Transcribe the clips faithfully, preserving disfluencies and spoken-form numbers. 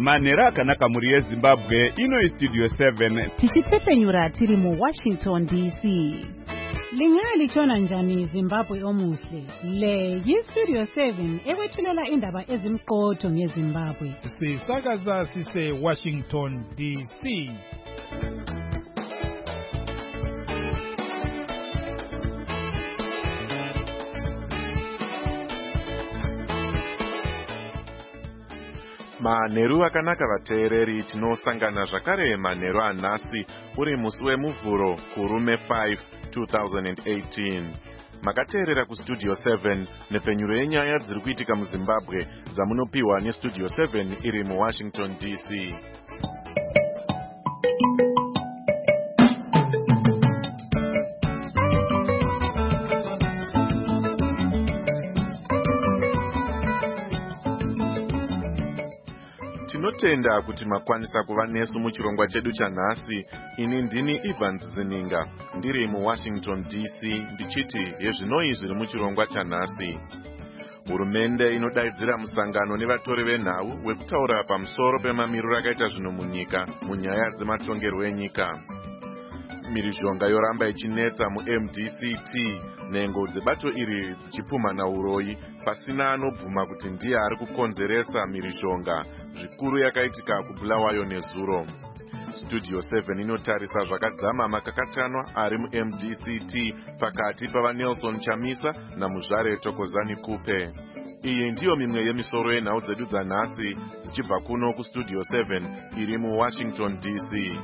manhero akanaka mhuri yezimbabwe. Ino Studio seven tichitepfenyura tiri mu Washington D C. Lingaya lichona njani Zimbabwe omuhle? Le yi-Studio seven ekwethulela indaba ezimqotho ngeZimbabwe. Sisakaza sise Washington D C. Manheru akanaka vateereri, tinosangana zvakare manheru anhasi uri musi wemuvhuro kurume five two thousand eighteen. Makateerera kuStudio seven nepfenyuro yenyaya dziri kuitika muZimbabwe dzamunopiwa neStudio seven iri muWashington D C. Tinotenda kuti makwanisa kuva nesu muchirongwa chedu chanhasi. Ini ndini Evans Zininga ndiri muWashington D C ndichiti yezvinoi zviri muchirongwa chanhasi. Hurumende inodaidzira musangano nevatori venhau wekutaura pamusoro pemamiriro akaita zvino munyika munyaya dzematongerwo enyika. Mhirizhonga yoramba ichinetsa mu-M D C T nengo dzebato iri dzichipumhana uroyi pasina anobvuma kuti ndiye ari kukonzeresa mhirizhonga zvikuru yakaitika kuBulawayo nezuro. Studio seven inotarisa zvakadzama makakatanwa ari mu-M D C T pakati pava Nelson Chamisa naMuzvare Thokozani Kupe. Iyi ndiyo mimwe yemisoro yenhau dzedu dzanhasi dzichibva kuno kuStudio seven iri muWashington D C.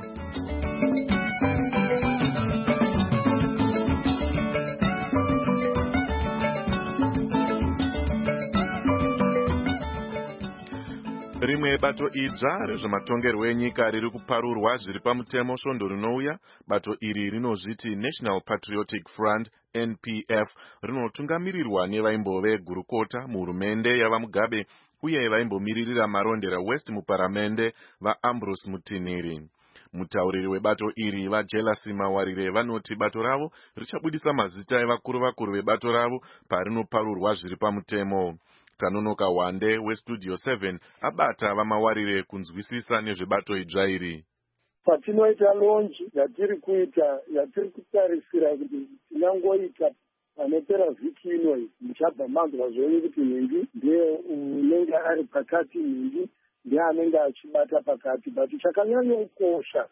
Rimwe bato idzva rezvematongerwo enyika riri kuparurwa zviri pamutemo svondo rinouya. Bato iri rinozviti National Patriotic Front N P F rinotungamirirwa nevaimbove gurukota muhurumende yavaMugabe uye vaimbomiririra marondera West muparamende vaAmbrose Mutiniri. Mutauriri webato iri vaJelasi Mawarire vanoti bato ravo richabudisa mazita evakuru vakuru vebato ravo parinoparurwa zviri pamutemo. Tanonoka Wande weStudio seven abata vamawarire kunzwisisa nezvebato idzva iri. Patinoita lonji yatiri kuita yatiri kutarisira kuti tinangoita panopera vhiki inoi ndichabva manzwa zvonyi kuti Nhingi ndiye unenge ari pakati, Nhingi ndiye anenge achibata pakati. But chakanyanyokosha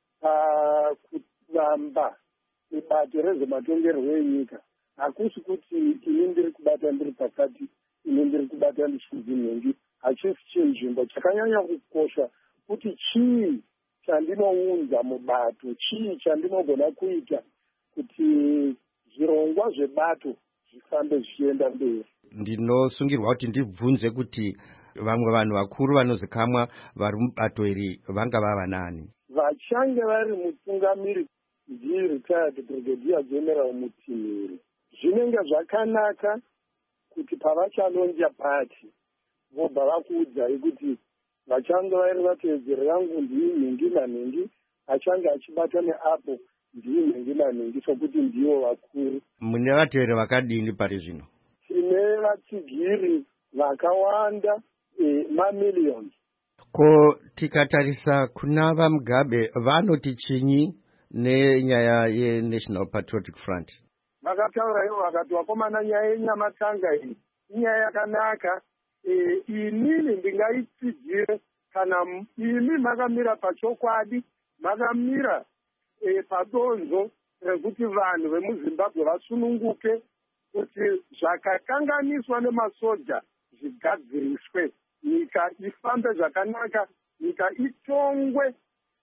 pakuvamba ibato rezvematongerwo enyika hakusi kuti ini ndiri kubata ndiri pakati, ini ndiri kubata ndichinzi Nhingi, hachisi chinzvimbo. Chakanyanya kukosha kuti chii chandinounza mubato, chii chandinogona kuita kuti zvirongwa zvebato zvifambe zvichienda mberi. Ndinosungirwa kuti ndibvunze kuti vamwe vanhu vakuru vanozikamwa vari mubato iri vanga vava nani? Vachange vari mutungamiri ndiye retired Brigadier General Mutiniri. Zvinenge zvakanaka kuti pavachalonja pati vobva vakuudzai kuti vachange vari vateedzeri rangu ndii Nhingi naNhingi, achange achibata neapo ndii Nhingi naNhingi, sokuti ndivo vakuru. Mune vateeri vakadini pari zvino? Tine vatsigiri vakawanda, e, mamiliyoni. Ko tikatarisa kuna vaMugabe vanoti chinyi nenyaya yeNational Patriotic Front? Vakataura ivo vakati vakomana, nyaya yenyamatanga iyi inyaya yakanaka. E, inini ndingaitsigire kana imi makamira pachokwadi, makamira e, padonzo rekuti vanhu vemuZimbabwe vasununguke, kuti zvakakanganiswa nemasoja zvigadziriswe, nyika ifambe zvakanaka, nyika itongwe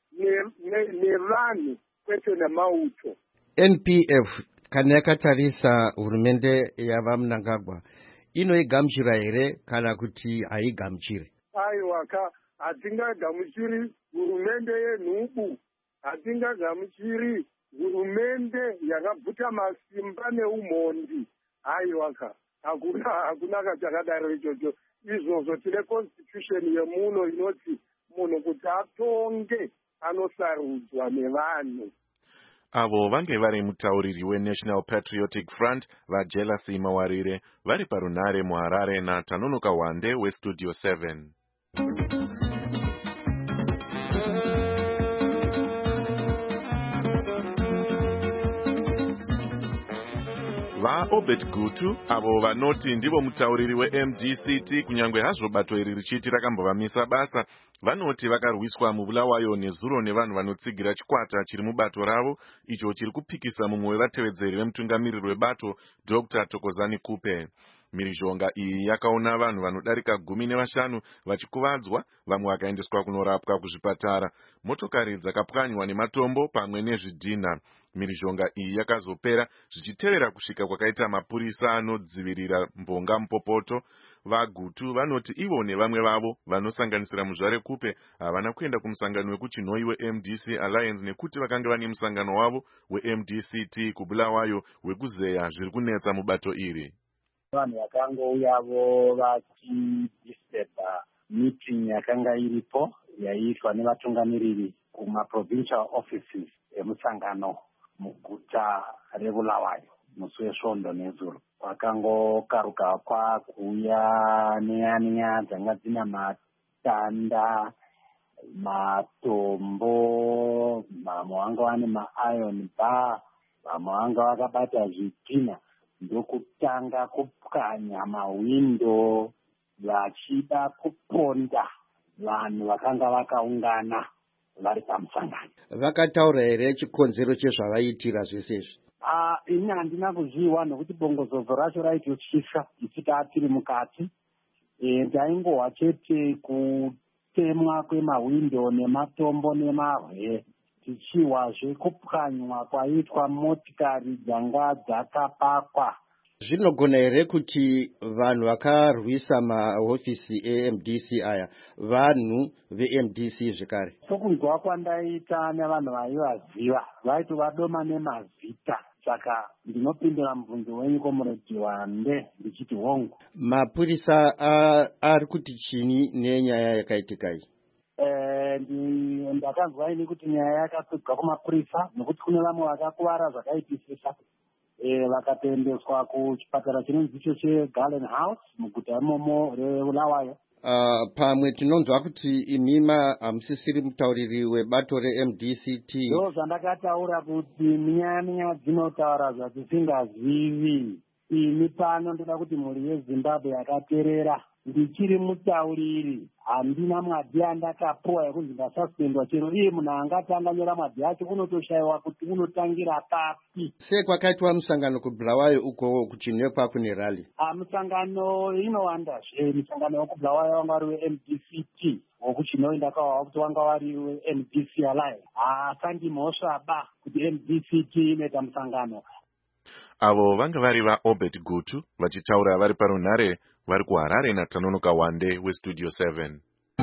nevanhu ne, kwete nemauto. N P F kana yakatarisa hurumende yavaMnangagwa inoigamuchira here kana kuti haigamuchiri? Aiwa, ka hatingagamuchiri hurumende yenhubu, hatingagamuchiri hurumende yakabvuta masimba neumhondi. Aiwa, ka hakuna hakuna kachakadaro ichocho. Izvozvo tine constitution yemuno inoti munhu kuti atonge anosarudzwa nevanhu. Avo vange vari mutauriri weNational Patriotic Front vaJelasi Mawarire vari parunhare muHarare naTanonoka Wande weStudio seven. vaobert gutu avo vanoti ndivo mutauriri we-M D C T kunyange hazvo bato iri richiti rakambovamisa basa, vanoti vakarwiswa mubulawayo nezuro nevanhu vanotsigira chikwata chiri mubato ravo, icho chiri kupikisa mumwe wevatevedzeri vemutungamiriri webato Doctor Thokozani Kupe. Mhirizhonga iyi yakaona vanhu vanodarika gumi nevashanu vachikuvadzwa, vamwe vakaendeswa kunorapwa kuzvipatara, motokari dzakapwanywa nematombo pamwe nezvidhina. Mhirizhonga iyi yakazopera zvichitevera kusvika kwakaita mapurisa anodzivirira mbonga mupopoto. VaGutu vanoti ivo nevamwe vavo vanosanganisira muzvare Kupe havana kuenda kumusangano wekuchinhoi we-M D C Alliance nekuti vakanga vane musangano wavo we-M D C T kubulawayo wekuzeya zviri kunetsa mubato iri. Vanhu vakangouyavo vachidisturba meeting yakanga iripo yaiitwa nevatungamiriri kumaprovincial offices emusangano muguta rebulawayo musi wesvondo nezuro. Kwakangokaruka kwakuuya nenyaya dzanga dzina matanda, matombo, vamwe vanga vane mairon bar, vamwe vanga vakabata zvidhina, ndokutanga kupwanya mawindo vachida kuponda vanhu vakanga vakaungana vari pamusangano. Vakataura here chikonzero chezvavaitira zvese izvi? Ah, ini handina kuzviwa nokuti bongozozo racho raitotyisa ichita tiri mukati. E, ndaingohwa chete kutemwa kwemawindo nematombo nemarwe, tichihwazve kupwanywa kwaitwa motikari dzanga dzakapakwa. Zvinogona here kuti vanhu vakarwisa mahofisi e-M D C aya vanhu ve-M D C zvekare? Sokunzwa kwandaita nevanhu vaivaziva vaitovadoma nemazita, saka ndinopindura mubvunzo wenyu komuredi Wande ndichiti hongu. Mapurisa ari kuti chini nenyaya yakaitika iyi? Eh, ndakanzwa ini kuti nyaya yakapedzwa kumapurisa nokuti kune vamwe vakakuvara zvakaipisisa. E, vakatendeswa kuchipatara chinonzi icho cheGarden House muguta imomo reBulawayo. Uh, pamwe tinonzwa kuti imima hamusisiri mutauriri webato re-M D C T. Ndo zvandakataura kuti minyanya dzinotaura zvatisingazivi. Ini pano ndoda kuti mhuri yeZimbabwe yakaterera ndichiri mutauriri, handina mwadi andakapuwa yekunzi ndasasipendwa, chero iye munhu angatanga nyora mwadi yacho unotoshayiwa kuti unotangira papi. Sei kwakaitwa musangano kuBulawayo uko kuchinekwa kune rally? Ah, musangano inowandazve. Musangano wekuBulawayo wanga wari we-M D C T, wokuchinoi ndakawawa kuti wanga wari we-M D C Alliance. Haasandi mhosvaba kuti M D C T inoita musangano. Avo vanga vari vaObert Gutu vachitaura vari parunhare vari kuHarare naTanonoka Wande weStudio seven.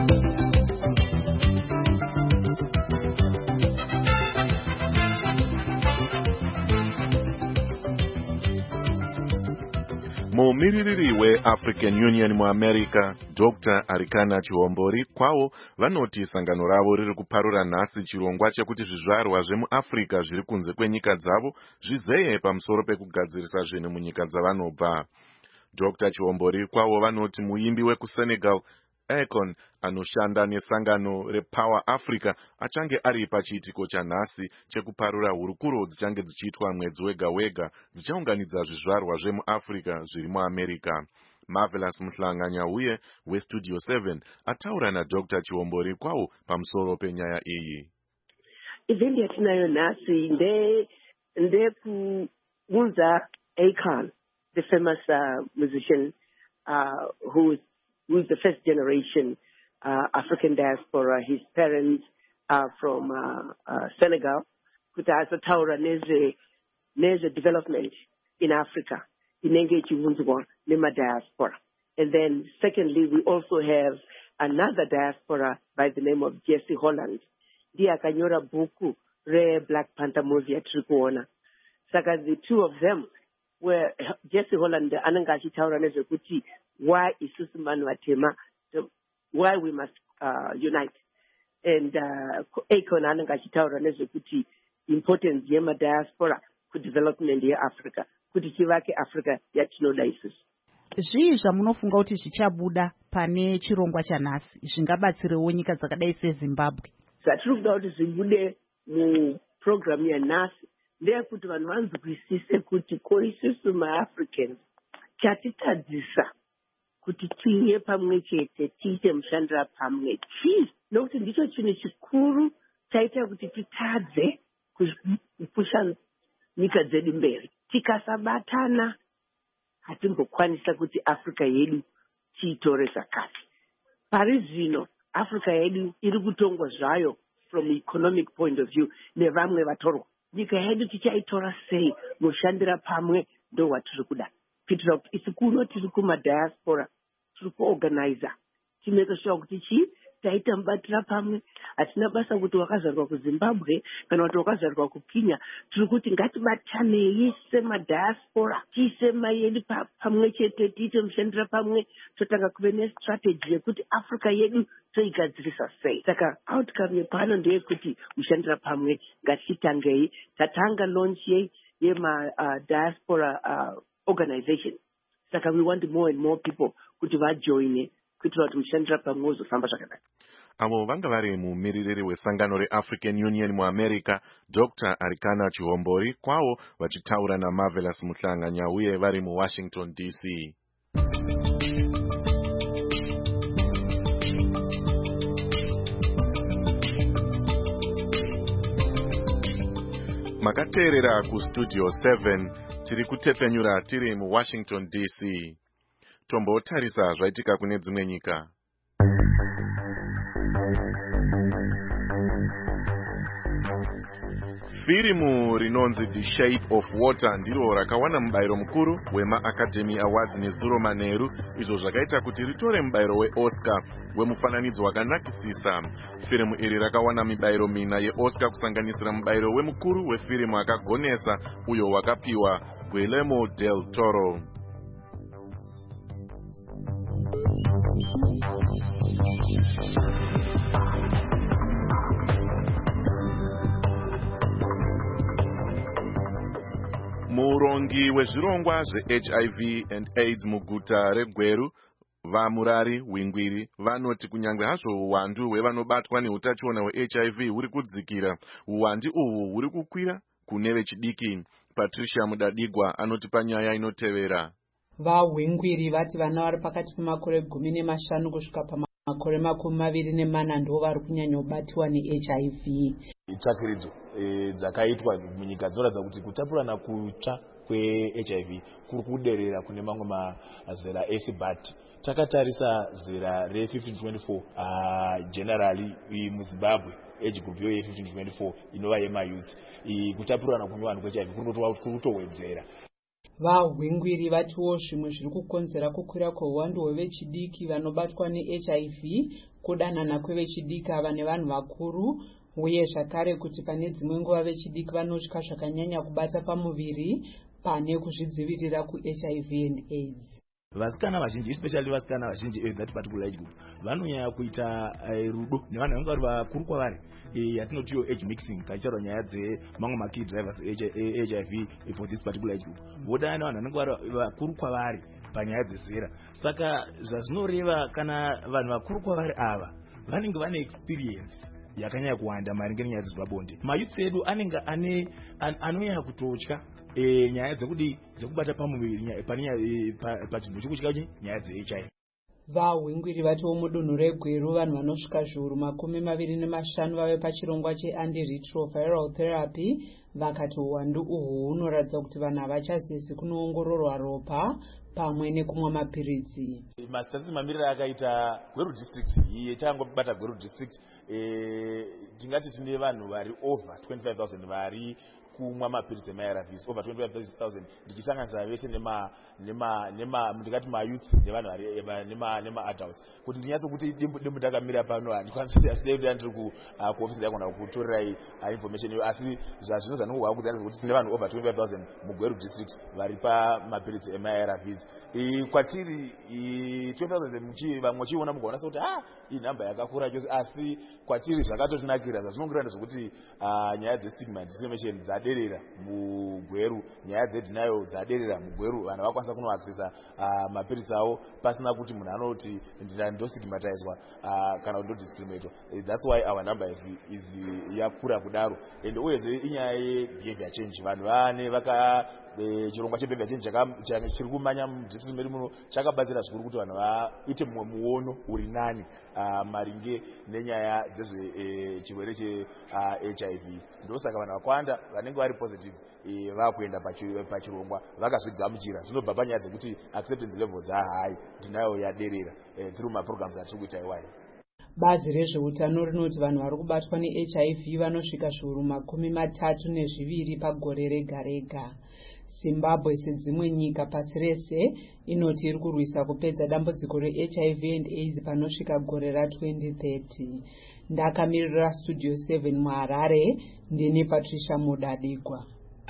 Mumiririri weAfrican Union muAmerica, Doctor Arikana Chihombori, kwavo vanoti sangano ravo riri kuparura nhasi chirongwa chekuti zvizvarwa zvemuAfrica zviri kunze kwenyika dzavo zvizeye pamusoro pekugadzirisa zvinhu munyika dzavanobva. Doctor Chihombori kwavo vanoti muimbi wekuSenegal Akon anoshanda nesangano rePower Africa achange ari pachiitiko chanhasi chekuparura hurukuro dzichange dzichiitwa mwedzi wega wega dzichaunganidza zvizvarwa zvemuAfrica zviri muAmerica. Marvelous Muhlanganya uye weStudio seven ataura naDoctor Chihombori kwavo pamusoro penyaya iyi. Event yatinayo nhasi nde ndekuunza Akon, the famous uh, musician uh, who is who is the first generation uh, African diaspora. His parents are from uh, uh, Senegal. Kuti asataura neze neze development in Africa. Inenge chiunzwa nema diaspora. And then secondly, we also have another diaspora by the name of Jesse Holland. Ndiye akanyora buku re Black Panther movie atrikuona. Saka the two of them were Jesse Holland ananga achitaura neze kuti why isusu manu atema, why we must uh, unite. And uh, Akon ananga achitaura neze kuti importance yema diaspora ku development ya Africa, kuti chivake Africa yatinoda isusu. Zvii zvamunofunga kuti zvichabuda pane chirongwa chanhasi zvingabatsirewo nyika dzakadai seZimbabwe? Zvatiri kuda kuti zvibude muprogramu yanhasi ndeyekuti vanhu vanzwisise kuti ko isusu maAfricans chatitadzisa kuti tiye pamwe chete tiite mushandira pamwe chii, nokuti ndicho chinhu chikuru chaita kuti titadze kupusha nyika dzedu mberi. Tikasabatana hatimbokwanisa kuti Africa yedu tiitore zvakati. Pari zvino Africa yedu iri kutongwa zvayo from economic point of view nevamwe vatorwa. Nyika yedu tichaitora sei mushandira pamwe ndo watiri kuda. Kuitira kuti isi kuno tiri kumadiaspora tiri kuorganiza timeke sure kuti chii taita mubatira pamwe. Hatina basa kuti wakazvarwa kuZimbabwe kana kuti wakazvarwa kuKenya. Tiri kuti ngatibatanei semadiaspora tiise mai yedu pamwe chete tiite mushandira pamwe totanga kuve nestrategy yekuti Africa yedu toigadzirisa sei. Saka outcome yepano ndeyekuti mushandira pamwe ngatichitangei. Tatanga launch ye yema uh, diaspora uh, organization. Saka we want more and more people kuti vajoine kuitira kuti mushandira pamwe uzofamba zvakanaka. Avo vanga vari mumiririri wesangano reAfrican Union muAmerica Doctor Arikana Chihombori, kwavo vachitaura naMarvelous Muhlanganya uye vari muWashington D C. Makateerera kustudio seven, tiri kutepenyura tiri muWashington D C. Tombotarisa zvaitika kune dzimwe nyika. Firimu rinonzi The Shape of Water ndiro rakawana mubayiro mukuru wemaAcademy Awards nezuro manheru, izvo zvakaita kuti ritore mubayiro weOscar wemufananidzo wakanakisisa. Firimu iri rakawana mibayiro mina yeOscar kusanganisira mubayiro wemukuru wefirimu akagonesa uyo wakapiwa Guillermo del Toro. Murongi wezvirongwa zveH I V and AIDS muguta reGweru, vaMurari Wingwiri, vanoti kunyange hazvo uwandu hwevanobatwa neutachiona hweH I V huri kudzikira, uwandi uhwu huri kukwira kune vechidiki. Patricia Mudadigwa anoti panyaya inotevera. VaWingwiri vati vana vari pakati pemakore gumi nemashanu kusvika pamakore makumi maviri nemana ndo vari kunyanya kubatiwa neH I V. Itsvakiridzo dzakaitwa munyika dzinoratidza kuti kutapurana kutsva kweH I V kuri kuderera kune mamwe mazera ese, but takatarisa zera re15 twenty-four uh, generally muZimbabwe age group yo ye15 twenty-four inova yemayouth, kutapurana kune vanhu kweH I V kuri kutowedzera. VaWingwiri vatiwo zvimwe zviri kukonzera kukwira kweuwandu hwevechidiki vanobatwa neH I V kudanana kwevechidiki ava nevanhu vakuru, uye zvakare kuti pane dzimwe nguva vechidiki vanotya zvakanyanya kubata pamuviri pane kuzvidzivirira kuH I V and AIDS. Vasikana vazhinji, especially vasikana vazhinji in that particular age group, vanonyanya kuita rudo nevanhu vanenge vari vakuru kwavari, yatinotiyo age mixing, kachitarwa nyaya dzemamwe makey drivers H I V for this particular age group. Vodana nevanhu vanenge vari vakuru kwavari panyaya dzezera. Saka zvazvinoreva kana vanhu vakuru kwavari ava vanenge vane experience yakanyanya kuwanda maringe nenyaya dzezvepabonde. Mayouth edu anenge ane anonyanya kutotya e nyaya dzekudi dzekubata pamuviri pane pachinhu chokutya nyaya dzeH I V. VaWingwiri vatiwo mudunhu reGweru vanhu vanosvika zviuru makumi maviri nemashanu vave pachirongwa cheantiretroviral therapy, vakati uwandu uhwu hunoratidza kuti vanhu havachazesi kunoongororwa ropa pamwe nekumwa mapiritsi. Masitatusi mamiriro akaita Gweru district, yetangobata Gweru district, e tingati tine vanhu vari over twenty-five thousand vari kumwa mapiritsi ema-A R Vs, over twenty-five thousand ndichisanganisa vese nema nema nema ndikati mayouth nevanhu vari nema nema adults, kuti ndinyatso kuti dimbu takamira pano handikwanisi aside kuti andiri kuofisi yakona kutorera information iyo, asi zvazvino zvanongova kudzarisa kuti tine vanhu over twenty-five thousand muGweru district vari pamapiritsi ema-A R Vs. Kwatiri twenty thousand vamwe vachiona mugaona sekuti ah iyi nhamba yakakura chose, asi kwatiri zvakatotinakira zvazvinongirana zvokuti nyaya dzestigma discrimination dzati yaderera mugweru, nyaya dzedhinayo dzaderera mugweru, vanhu vakwanisa kunoaccessa uh, mapirisi avo pasina kuti munhu anoti ndostigmatizwa uh, kana kuti ndodiscriminatwa. That's why our number is, is yakura kudaro. And uyezve inyaya yebehavior change, vanhu vane vaka chirongwa chebehavior change chiri kumanya mudistrict medu muno chakabatsira zvikuru kuti vanhu vaite mumwe muono uri nani uh, maringe nenyaya dzezvechirwere che uh, H I V. Ndosaka vanhu vakawanda vanenge vari positive e, vakuenda pachirongwa vakazvigamuchira. Zvinobva panyaya dzekuti acceptance levels are high, ndinayo yaderera e, through maprograms atiri kuita iwayo. Bazi rezveutano rinoti vanhu vari kubatwa ne-H I V vanosvika zviuru makumi matatu nezviviri pagore rega rega. Zimbabwe sedzimwe nyika pasi rese inoti iri kurwisa kupedza dambudziko re-H I V and AIDS panosvika gore ra-twenty thirty. Ndakamirira Studio seven muHarare, ndini Patricia Mudadikwa.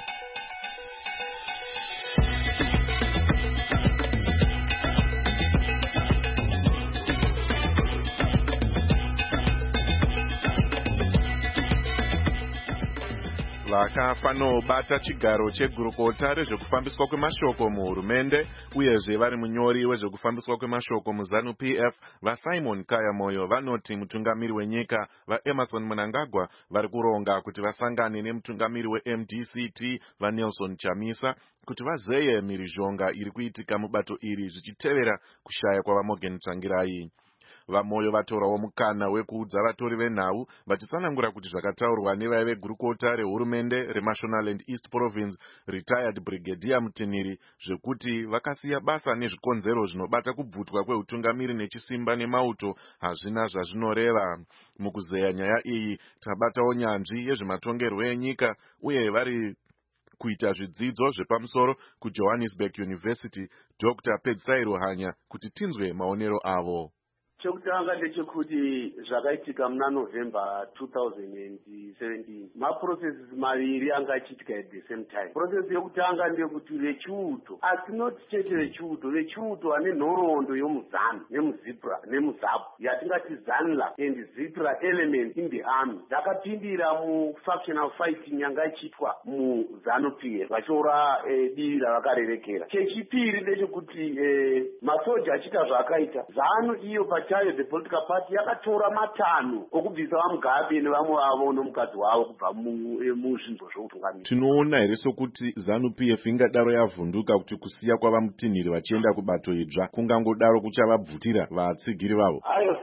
vakafanobata chigaro chegurukota rezvekufambiswa kwemashoko muhurumende uyezve vari munyori wezvekufambiswa kwemashoko muZANU P F vaSimon Kaya Moyo vanoti mutungamiri wenyika vaEmerson Mnangagwa vari kuronga kuti vasangane nemutungamiri weM D C T vaNelson Chamisa kuti vazeye mhirizhonga iri kuitika mubato iri zvichitevera kushaya kwavaMorgan Tsvangirai. VaMoyo vatorawo mukana wekuudza vatori venhau vachitsanangura kuti zvakataurwa nevaive vegurukota rehurumende reMashonaland East Province retired Brigadier Mutiniri zvekuti vakasiya basa nezvikonzero zvinobata kubvutwa kweutungamiri nechisimba nemauto hazvina zvazvinoreva. Mukuzeya nyaya iyi tabatawo nyanzvi yezvematongerwo enyika uye vari kuita zvidzidzo zvepamusoro kuJohannesburg University Doctor Pedzisai Ruhanya kuti tinzwe maonero avo. Chekutanga ndechekuti zvakaitika muna November two thousand seventeen maprocesses maviri anga achiitika at the same time. Process yekutanga ndeyekuti vechiuto, asi not chete vechiuto, vechiuto ane nhoroondo yomuZANU nemuzipra nemuZAPU yatingati ZANLA and ZIPRA element in the army dzakapindira mufactional fighting yanga ichiitwa muZANU P F vachiora eh, dii ravakarerekera. Chechipiri ndechekuti eh, masoja achiita zvaakaita ZANU iyo pachayo the political party yakatora matanho okubvisa vaMugabe nevamwe vavo nomukadzi wavo kubva muzvinzo zveutungamiri. Tinoona here sokuti ZANU P F ingadaro yavhunduka kuti kusiya kwavaMutiniri vachienda kubato idzva kungangodaro kuchavabvutira vatsigiri vavo. Ayo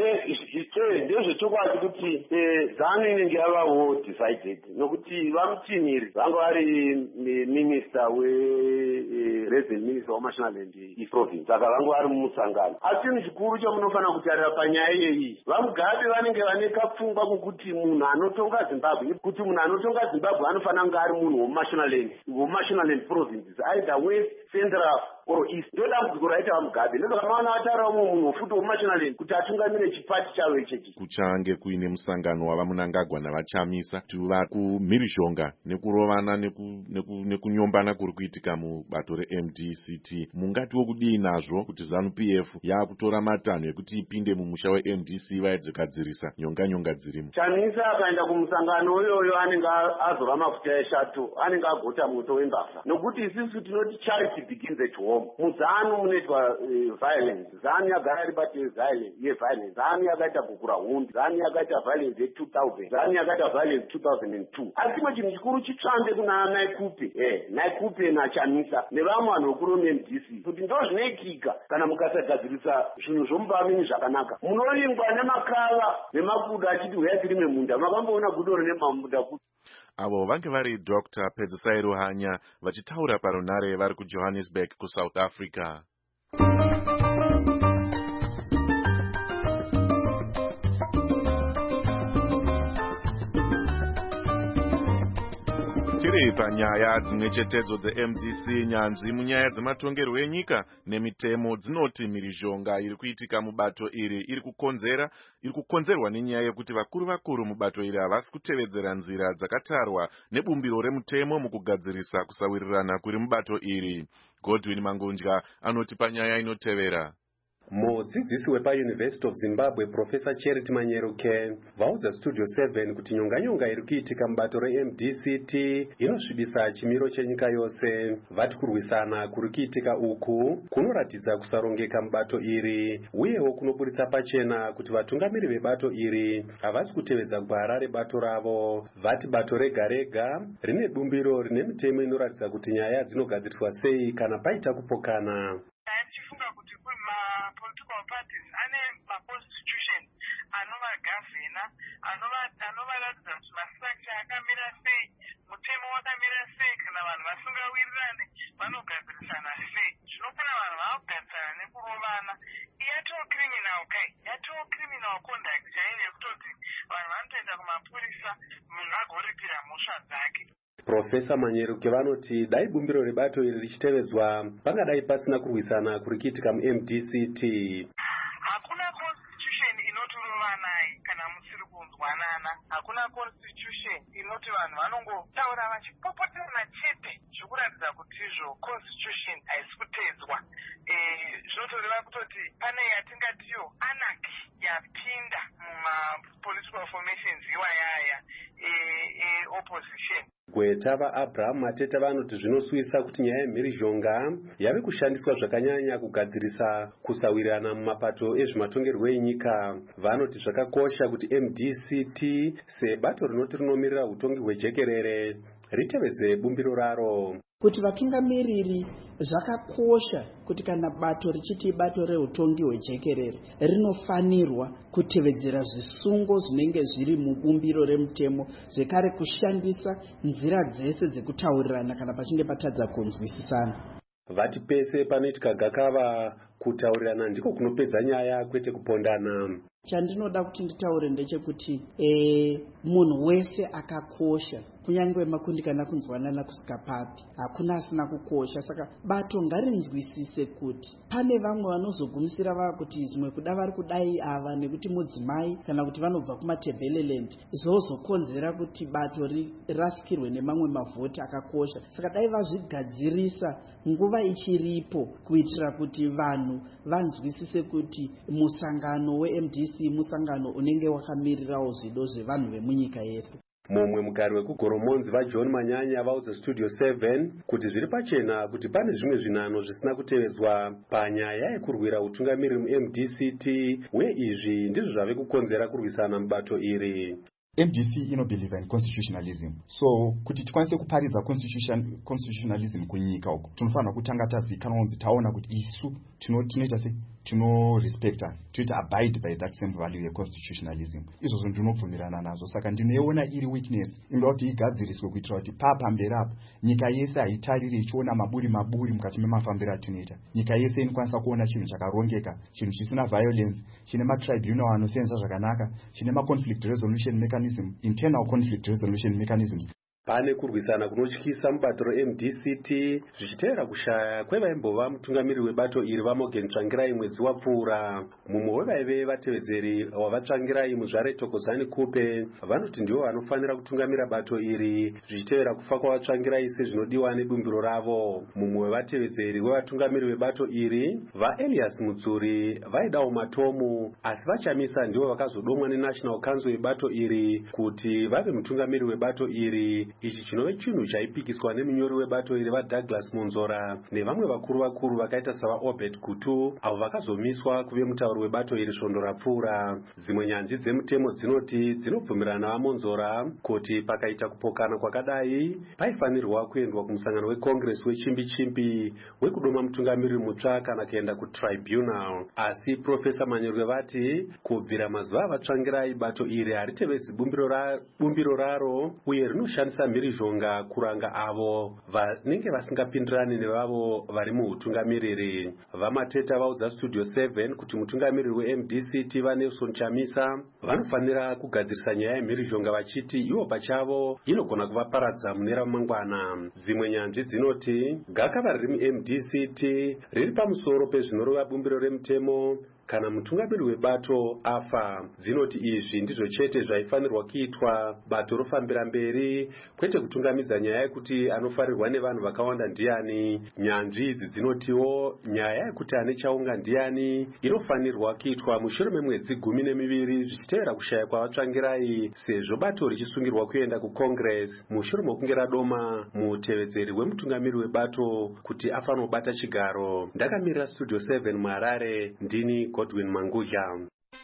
ndezvechokwadi kuti ZANU inenge yavawo decided nokuti vaMutiniri vanga vari minister we-resident minister waMashonaland East Province saka vanga vari mumusangano. Asi chinhu chikuru chamunofanira kutarira panyaya iyeyi, vaMugabe vanenge vane kapfungwa kokuti munhu anotonga Zimbabwe kuti munhu anotonga Zimbabwe anofanira kunge ari munhu woMashonaland woMashonaland provinces either west, central or east. Ndo dambudziko raita vaMugabe ndozvakamaona vataura mumwe munhu wofuti woMashonaland kuti atungamire chipati chavo ichechi. Kuchange kuine musangano wavaMnangagwa navaChamisa tuva kumhirizhonga nekurovana nekunyombana kuri kuitika mubato reM D C T. Mungatiwo kudii nazvo kuti ZANU P F yakutora matanho ekuti ipinde mumusha weM D C vaedze kugadzirisa nyonga nyonga dzirimo. Chamisa akaenda kumusangano iyoyo anenge azora mafuta eshato, anenge agota moto wembavha nokuti isusu tinoti charity begins at home. MuZANU munoitwa violence, ZANU yagara ribate violence yeviolence, ZANU yakaita kukura hundi, ZANU yakaita violence ye two thousand, ZANU yakaita violence two thousand two. Asi chimwe chinhu chikuru chitsvande kuna Naikupe eh Naikupe naChamisa nevamwe vanhu vekuru veM D C kuti ndo zvinoitika kana mukasagadzirisa zvinhu zvomuvamini zvakanaka. Munoringwa nemakava nemakudo achiti huyai tirime munda, makamboona gudo rine mamunda kuti avo vange vari Doctor Pedzisai Ruhanya vachitaura parunare vari kuJohannesburg kuSouth Africa. Tiri panyaya dzimwe chetedzo dzeM D C, nyanzvi munyaya dzematongerwo enyika nemitemo dzinoti mhirizhonga iri kuitika mubato iri iri kukonzera iri kukonzerwa nenyaya yekuti vakuru vakuru mubato iri havasi kutevedzera nzira dzakatarwa nebumbiro remutemo mukugadzirisa kusawirirana kuri mubato iri. Godwin Mangunja anoti panyaya inotevera. mudzidzisi wepauniversity of Zimbabwe Professor Charity Manyeruke vaudza Studio seven kuti nyonganyonga iri kuitika mubato reM D C T inosvibisa chimiro chenyika yose. Vati kurwisana kuri kuitika uku kunoratidza kusarongeka mubato iri uyewo kunoburitsa pachena kuti vatungamiri vebato iri havasi kutevedza gwara rebato ravo. Vati bato rega rega rine bumbiro rine mitemo inoratidza kuti nyaya dzinogadziriswa sei kana paita kupokana. anovaratidza kuti mastructure akamira sei, mutemo wakamira sei, kana vanhu vasingawirirane vanogadzirisana sei. Zvinokona vanhu vakugadzirisana nekurovana. Yatoo criminal kai, yatoo criminal conduct chaiyo yekutoti vanhu vanotoenda kumapurisa, munhu agoripira mhosva dzake. Profesa Manyeruke vanoti dai bumbiro rebato iri richitevedzwa pangadai pasina kurwisana kuri kuitika muM D C T. Hakuna constitution inotorovanai kana musiri kunzwanana. Hakuna constitution inoti vanhu vanongotaura vachipopoterana chete zvekuratidza kuti izvo constitution haisi kutedzwa. Zvinotoreva kutoti pane yatingatiyo anarchy yapinda muma political formations iwayaya opposition. Gweta vaAbraham Mateta vanoti zvinosuvisa kuti nyaya yemhirizhonga yave kushandiswa zvakanyanya kugadzirisa kusawirirana mumapato ezvematongerwo enyika. Vanoti zvakakosha kuti M D C T sebato rinoti rinomirira utongi hwejekerere ritevedze bumbiro raro. Kuti vatungamiriri zvakakosha kuti kana bato richiti bato reutongi hwejekerere rinofanirwa kutevedzera zvisungo zvinenge zviri mubumbiro remutemo, zvekare kushandisa nzira dzese dzekutaurirana kana pachinge patadza kunzwisisana. Vati pese panoitika gakava kutaurirana ndiko kunopedza nyaya kwete kupondana. Chandinoda kuti nditaure ndechekuti e, munhu wese akakosha, kunyange makundikana kunzwanana kusika papi, hakuna asina kukosha. Saka bato ngarinzwisise kuti pane vamwe vanozogumisira vava kuti zvimwe kuda vari kudai ava nekuti mudzimai kana kuti vanobva kumatebheleland zozokonzera kuti bato rasikirwe nemamwe mavhoti akakosha. Saka dai vazvigadzirisa nguva ichiripo kuitira kuti vanhu vanzwisise kuti musangano weM D C musangano unenge wakamirirawo zvido zvevanhu vemunyika yese. Mumwe mugari wekugoromonzi vaJohn Manyanya vaudza Studio seven kuti zviri pachena kuti pane zvimwe zvinano zvisina kutevedzwa panyaya yekurwira utungamiriri muM D C T uye izvi ndizvo zvave kukonzera kurwisana mubato iri. M D C inobelieve in constitutionalism. So kuti tikwanise kuparidza constitution constitutionalism kunyika uko tinofanira kutanga tazikanwa kunzi taona kuti isu tinoita sei tino respecta tinoita abide by that same value ye constitutionalism. Izvozvo ndinobvumirana nazvo. Saka ndinoona iri weakness inoda kuti igadziriswe kuitira kuti papamberi apo nyika yese haitariri ichiona maburi maburi mukati memafambiro atinoita. Nyika yese inokwanisa kuona chinhu chakarongeka, chinhu chisina violence, chine matribunal anosenza zvakanaka, chine maconflict resolution mechanism, internal conflict resolution mechanisms. Pane kurwisana kunotyisa mubato reM D C T zvichiteera kushaya kwevaimbova mutungamiriri webato iri vaMorgan Tsvangirai mwedzi wapfuura. Mumwe wevaive vatevedzeri wavatsvangirai muzvare Thokozani Kupe vanoti ndivo vanofanira kutungamira bato iri zvichiteera kufa kwavatsvangirai sezvinodiwa nebumbiro ravo. Mumwe wevatevedzeri wevatungamiriri vebato iri vaElias Mudzuri vaidawo matomu asi vachamisa ndivo vakazodomwa neNational Council yebato iri kuti vave mutungamiriri webato iri. Ichi chinove chinhu chaipikiswa nemunyori webato iri vaDouglas Monzora nevamwe vakuru vakuru vakaita savaObed Gutu avo vakazomiswa kuve mutauri webato iri svondo rapfuura. Dzimwe nyanzvi dzemutemo dzinoti dzinobvumirana navaMonzora kuti pakaita kupokana kwakadai paifanirwa kuendwa kumusangano weCongress wechimbi chimbi wekudoma mutungamiriri mutsva kana kuenda kutribunal. Asi Profesa Manyeruke vati kubvira mazuva avatsvangirai bato iri haritevedzi bumbiro raro uye rinoshandisa mhirizhonga kuranga avo vanenge vasingapindirani nevavo vari muutungamiriri. VaMateta vaudza Studio seven kuti mutungamiriri weM D C T vaNelson Chamisa vanofanira kugadzirisa nyaya yemhirizhonga vachiti ivo pachavo inogona kuvaparadza mune ramangwana. Dzimwe nyanzvi dzinoti gakava riri muM D C T riri pamusoro pezvinorova bumbiro remutemo kana mutungamiri webato afa. Dzinoti izvi ndizvo chete zvaifanirwa kuitwa. Bato rofambira mberi kwete kutungamidza nyaya yekuti anofarirwa nevanhu vakawanda ndiani. Nyanzvi idzi dzinotiwo nyaya yekuti ane chaunga ndiani inofanirwa kuitwa mushure memwedzi gumi nemiviri zvichiteera kushaya kwavatsvangirai, sezvo bato richisungirwa kuenda kucongress mushure mokunge radoma mutevedzeri wemutungamiri webato kuti afanobata chigaro. Ndakamirira studio seven muHarare, ndini Godwin Mangudya.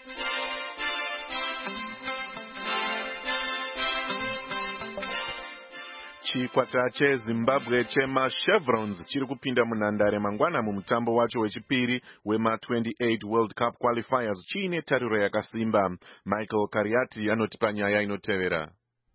Chikwata cheZimbabwe chemaChevrons chiri kupinda munhandare mangwana mumutambo wacho wechipiri wema twenty-eight World Cup qualifiers chiine tariro yakasimba. Michael Kariati anotipa nyaya inotevera.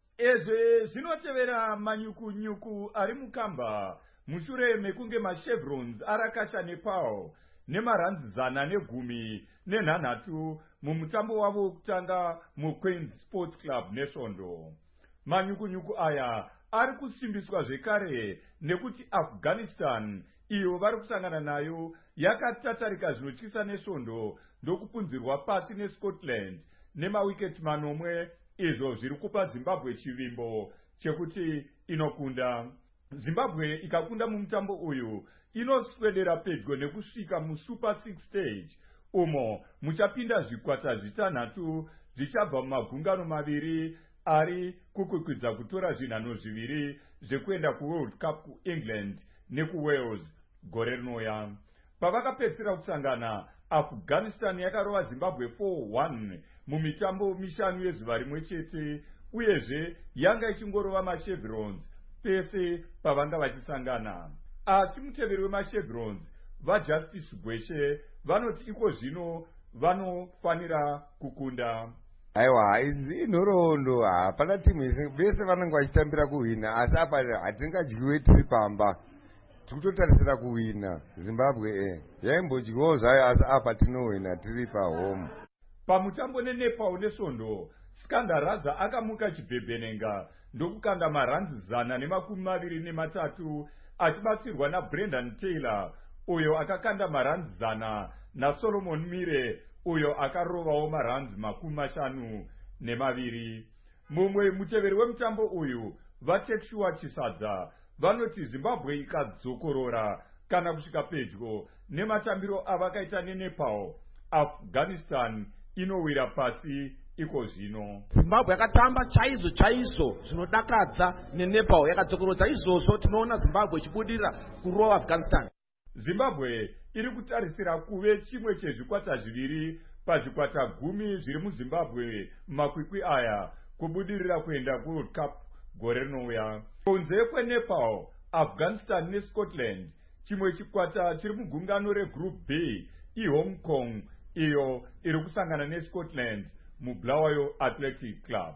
Ezve zvinotevera manyuku-nyuku ari mukamba mushure mekunge maChevrons arakasha Nepal nemaranzi zana negumi nenhanhatu mumutambo wavo wokutanga muQueen's Sports Club nesvondo. Manyuku-nyuku aya ari kusimbiswa zvekare nekuti Afghanistan iyo vari kusangana nayo yakatatarika zvinotyisa nesvondo ndokupunzirwa pasi neScotland nemawiketi manomwe, izvo zviri kupa Zimbabwe chivimbo chekuti inokunda. Zimbabwe ikakunda mumutambo uyu inoswedera pedyo nekusvika muSuper six stage umo muchapinda zvikwata zvitanhatu zvichabva mumagungano maviri ari kukwikwidza kutora zvinhanho zviviri zvekuenda kuWorld Cup kuEngland nekuWales gore rinouya. Pavakapedzisira kusangana, Afghanistan yakarova Zimbabwe four one mumitambo mishanu yezuva rimwe chete, uyezve yanga ichingorova maChevrons pese pavanga vachisangana. Asi muteveri wemaChevrons vaJustice Gweshe vanoti iko zvino vanofanira kukunda. Aiwa, idzi inhoroondo. Hapana timu vese vanenge vachitambira kuhwina, asi apa hatingadyiwe tiri pamba, tikutotarisira kuhwina. Zimbabwe e yaimbodyiwawo zvayo, asi apa tinohwina tiri pahome. Pamutambo neNepal nesvondo, Skandaraza akamuka chibhebhenenga ndokukanda maranzi zana nemakumi maviri nematatu achibatsirwa naBrendan Taylor uyo akakanda maranzi zana naSolomon Mire uyo akarovawo maranzi makumi mashanu nemaviri. Mumwe muteveri wemutambo uyu, vaTekshua Chisadza, vanoti Zimbabwe ikadzokorora kana kusvika pedyo nematambiro avakaita neNepal, Afghanistan inowira pasi iko zvino. Zimbabwe yakatamba chaizvo chaizvo zvinodakadza neNepal, yakadzokorodza izvozvo tinoona Zimbabwe ichibudirira kurova Afghanistan. Zimbabwe iri kutarisira kuve chimwe chezvikwata zviviri pazvikwata gumi zviri muZimbabwe mumakwikwi aya kubudirira kuenda kuWorld Cup gore rinouya. Kunze kweNepal, Afghanistan neScotland, chimwe chikwata chiri mugungano reGroup B iHong Kong iyo iri kusangana neScotland muBulawayo Athletic Club.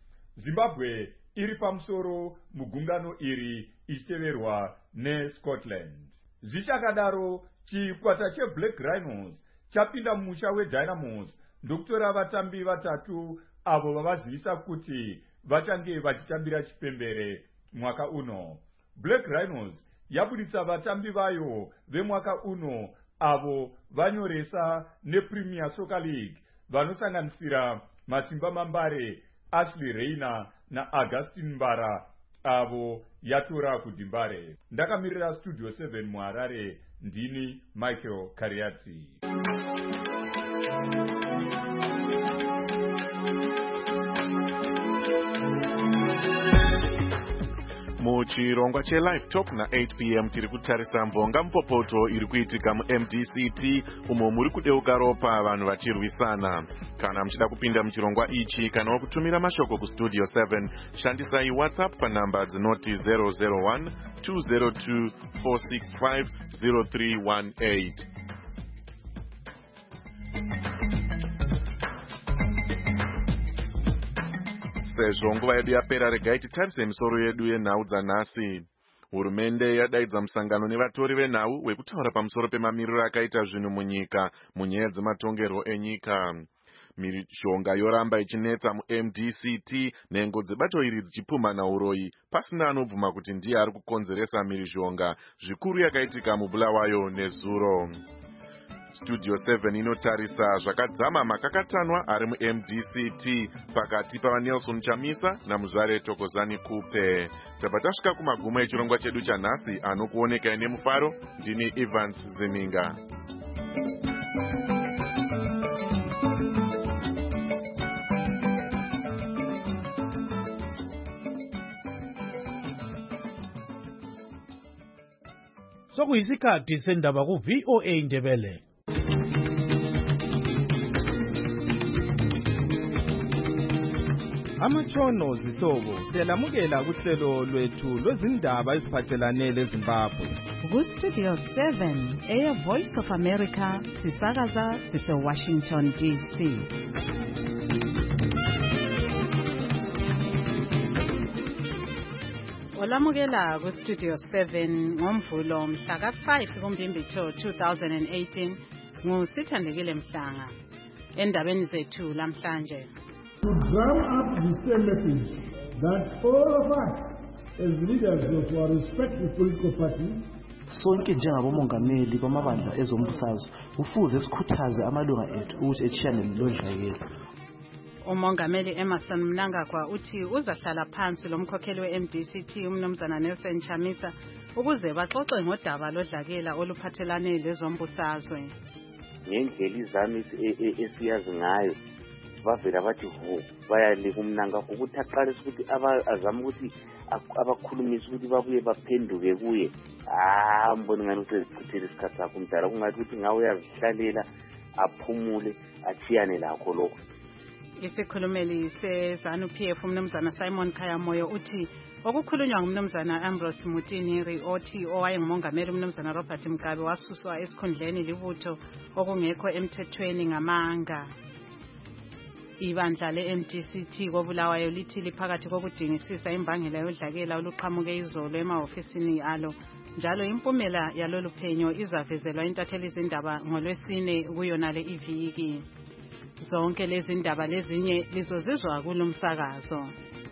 Zimbabwe iri pamusoro mugungano iri ichiteverwa neScotland. Zvichakadaro, chikwata cheBlack Rhinos chapinda mumusha weDynamos ndokutora vatambi vatatu avo vavazivisa kuti vachange vachitambira chipembere mwaka uno. Black Rhinos yabuditsa vatambi vayo vemwaka uno avo vanyoresa nePremier Soccer League vanosanganisira Masimba Mambare, Ashley Reina naAugustin Mbara avo yatora kuDimbare. Ndakamirira Studio seven muHarare, ndini Michael Kariati. Muchirongwa cheLive Talk na eight p m tiri kutarisa mbonga mupopoto iri kuitika muM D C T umo muri kudeuka ropa vanhu vachirwisana. Kana muchida kupinda muchirongwa ichi kana kutumira mashoko kuStudio seven, shandisai WhatsApp panhamba dzinoti zero zero one two zero two four six five zero three one eight. Sezvo nguva yedu yapera, regai titarise misoro yedu yenhau dzanhasi. Hurumende yadaidza musangano nevatori venhau wekutaura pamusoro pemamiriro akaita zvinhu munyika munyaya dzematongerwo enyika. Mishonga yoramba ichinetsa muM D C T, nhengo dzebato iri dzichipumhana uroyi pasina anobvuma kuti ndiye ari kukonzeresa mhirizhonga zvikuru yakaitika muBulawayo nezuro. Studio seven inotarisa zvakadzama makakatanwa ari mu-M D C T pakati pavaNelson Chamisa naMuzvare Thokozani Kupe. Tabva tasvika kumagumo echirongwa chedu chanhasi anokuonekai nemufaro. Ndini Evans Zininga. Sokuyisikhathi sendaba ku V O A Ndebele. Amatshono zihlobo siyalamukela kuhlelo lwethu lwezindaba eziphathelane leZimbabwe. Ku Studio seven eya Voice of America sisakaza sise Washington D C. Olamukela ku Studio seven ngomvulo mhla ka five kuMbimbi two thousand eighteen nguSithandekile Mhlanga. Endabeni zethu lamhlanje. To drum up the same message that all of us as leaders of our respective political parties sonke njengabomongameli bamabandla ezombusazwe kufuze sikhuthaze amalunga ethu ukuthi echiyane lodlakela. Umongameli Emerson Mnangagwa uthi uzahlala phansi lomkhokheli we-M D C T umnumzana Nelson Chamisa ukuze baxoxe ngodaba lodlakela oluphathelane lezombusazwe. Ngendlela izami esiyazi ngayo bavela bathi ho bayale kumNangagwa ukuthi aqalise ukuthi azama ukuthi abakhulumisa ukuthi babuye baphenduke kuye. Ah mbona ngani usezichithela isikhathi sakho umdala kungathi ukuthi ngawe uyazihlalela aphumule achiyane lakho lokho. Isikhulumeli seZANU P F umnumzana Simon Khayamoyo uthi okukhulunywa ngumnumzana Ambrose Mutiniri othi owayengumongameli umnumzana Robert Mugabe wasuswa esikhundleni libutho okungekho emthethweni ngamanga. Ibandla le-M D C T koBulawayo lithi liphakathi kokudingisisa imbangela yodlakela oluqhamuke izolo emahofisini alo. Njalo impumela yalolu phenyo izavezelwa intatheli izindaba ngolwesine kuyona le iviki. Zonke lezi ndaba lezinye lizozizwa kulomsakazo.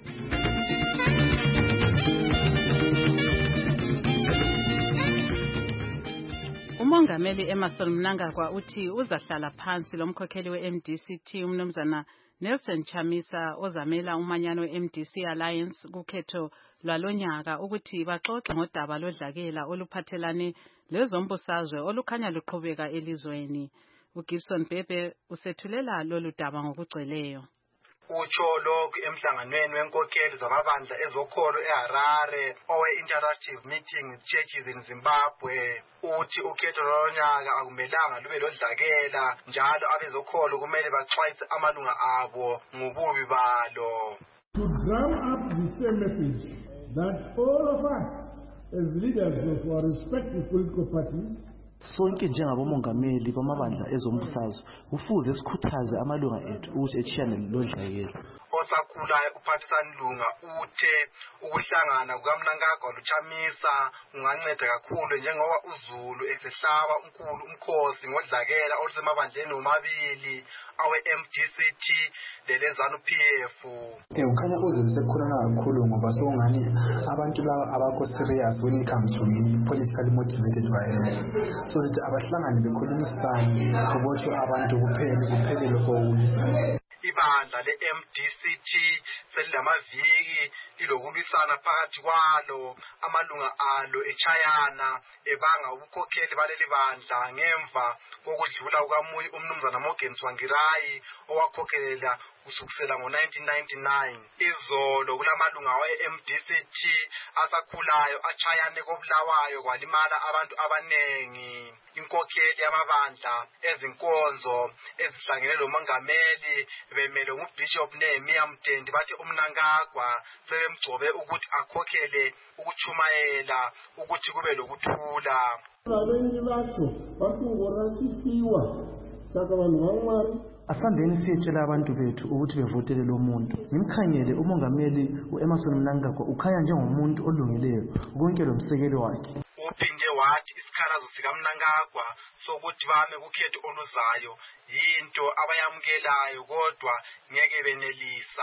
Umongameli Emerson Mnangagwa uthi uzahlala phansi lomkhokheli we-M D C T umnumzana Nelson Chamisa ozamela umanyano we-M D C Alliance kukhetho lwalonyaka ukuthi baxoxe ngodaba lodlakela oluphathelane lezombusazwe olukhanya luqhubeka elizweni. uGibson Bebe usethulela lolu daba ngokugcweleyo. Utsho lokhu emhlanganweni wenkokheli zamabandla ezokholo eHarare owe-interactive meeting with churches in Zimbabwe. Uthi ukhetho lonyaka akumelanga lube lodlakela njalo abezokholo kumele baxwayise amalunga abo ngobubi balo. To drum up the same message that all of us as leaders of our respective political parties sonke njengabomongameli bamabandla ezombusazwe kufuze sikhuthaze amalunga ethu ukuthi echiyane lodlakela. Osakhulayo uPhathisani Lunga uthe ukuhlangana kukaMnangagwa loChamisa unganceda kakhulu njengoba uZulu esehlaba unkulu umkhosi ngodlakela olusemabandleni omabili awe-M D C T leleZANU P F. Eh ukhanya uZulu sekhulana kakhulu ngoba sokungani abantu laba abakho serious when it comes to politically motivated violence. So that abahlangane bekhulumisane kubotshwe abantu kuphele kuphele lokho okulisana. Ibandla le-M D C T selilamaviki lilokulisana phakathi kwalo amalunga alo echayana ebanga ubukhokheli baleli bandla ngemva kokudlula kukaMuyi umnumzana Morgan Tsvangirai owakhokhelela kusukela ngo-nineteen ninety-nine. Izolo kulamalunga we-M D C T asakhulayo achayane koBulawayo kwalimala abantu abanengi. Inkokheli yamabandla ezinkonzo ezihlangene lomongameli bemele nguBishop Nehemiah Mtendi bathi uMnangagwa sebemgcobe ukuthi akhokhele ukuchumayela ukuthi kube lokuthula. Abenye batho bakungorasisiwa saka vanhu vaMwari asambeni siyetshela abantu bethu ukuthi bevotele lo muntu. Ngimkhangele umongameli uEmerson Mnangagwa ukhanya njengomuntu olungileyo konke lomsekelo wakhe. Uphinde wathi isikhalazo sikaMnangagwa sokuthi bame kukhetho oluzayo yinto abayamukelayo kodwa ngeke benelisa.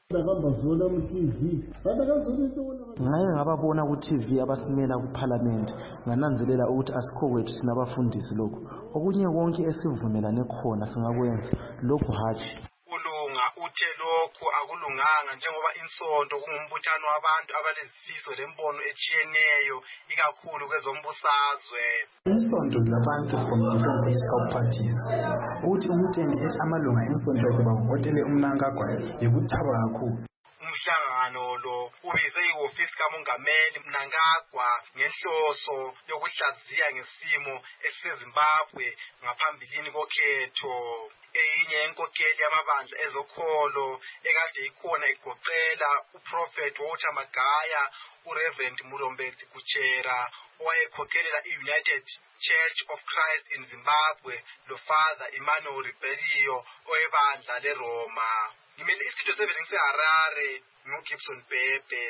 ngaye ngababona ku-T V abasimela kuParliament ngananzelela ukuthi asikho kwethu thina abafundisi lokhu okunye konke esivumelane khona singakwenza lokhu hatshi ulunga uthe lokhu akulunganga njengoba insonto kungumbuthano wabantu abalezifiso lembono echiyeneyo ikakhulu kwezombusazwe. Insonto zabantu from different political parties uthi umtende ethi amalunga insonto yakhe bavotele uMnangagwa yekuthaba kakhulu. Umhlangano lo ubize ihhovisi kamongameli Mnangagwa ngenhloso yokuhlaziya ngesimo eseZimbabwe ngaphambilini kokhetho. Eyinye yenkokheli yamabandla ezokholo ekade ikhona igoqela uProphet Walter Magaya, uReverend Mulombetsi Kuchera owayekhokhelela i-United Church of Christ in Zimbabwe loFather Emmanuel Rebelio owebandla leRoma. Ngimele istudio seven ngiseHarare nguGibson Bhebhe.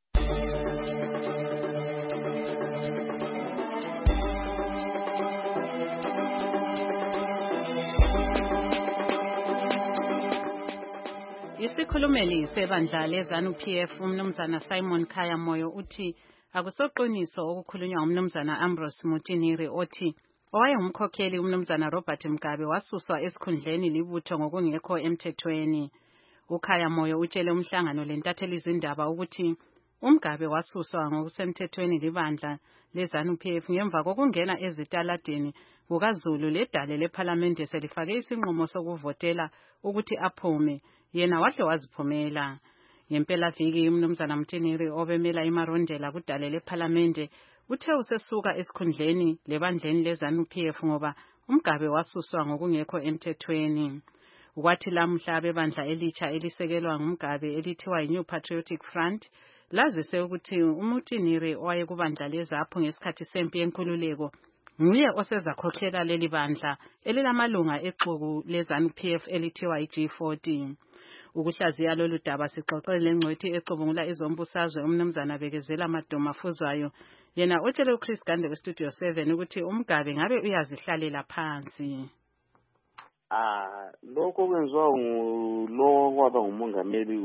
Isikhulumeli sebandla leZANU-P F umnumzana Simon Khaya Moyo uthi akusoqiniso okukhulunywa umnumzana Ambrose Mutiniri othi owayengumkhokheli umnumzana Robert Mugabe wasuswa esikhundleni libutho ngokungekho emthethweni. uKhaya Moyo utshele umhlangano lentatheli izindaba ukuthi uMgabe wasuswa ngokusemthethweni libandla leZANU-P F ngemva kokungena ezitaladeni kukaZulu ledale leParliament selifake isinqumo sokuvotela ukuthi aphume yena wahle waziphumela. Ngempela viki umnumzana Mutiniri obemela imarondela kudale leParliament uthe usesuka esikhundleni lebandleni leZANU-P F ngoba uMgabe wasuswa ngokungekho emthethweni. Ukwathi lamhla bebandla elitsha elisekelwa nguMgabe elithiwa iNew Patriotic Front lazise ukuthi uMutiniri owayekubandla leZAPHU ngesikhathi sempi yenkululeko nguye osezakhokhela leli bandla elilamalunga exuku leZANU-P F elithiwa iG forty. Ukuhlaziya lolu daba sixoxele lengcwethi ecubungula izombusazwe umnumzana Bekezela Maduma Fuzwayo yena utshele uChris Gande weStudio seven ukuthi uMgabe ngabe uyazihlalela phansi. Ah lokho kwenziwa ngulo kwaba ngumongameli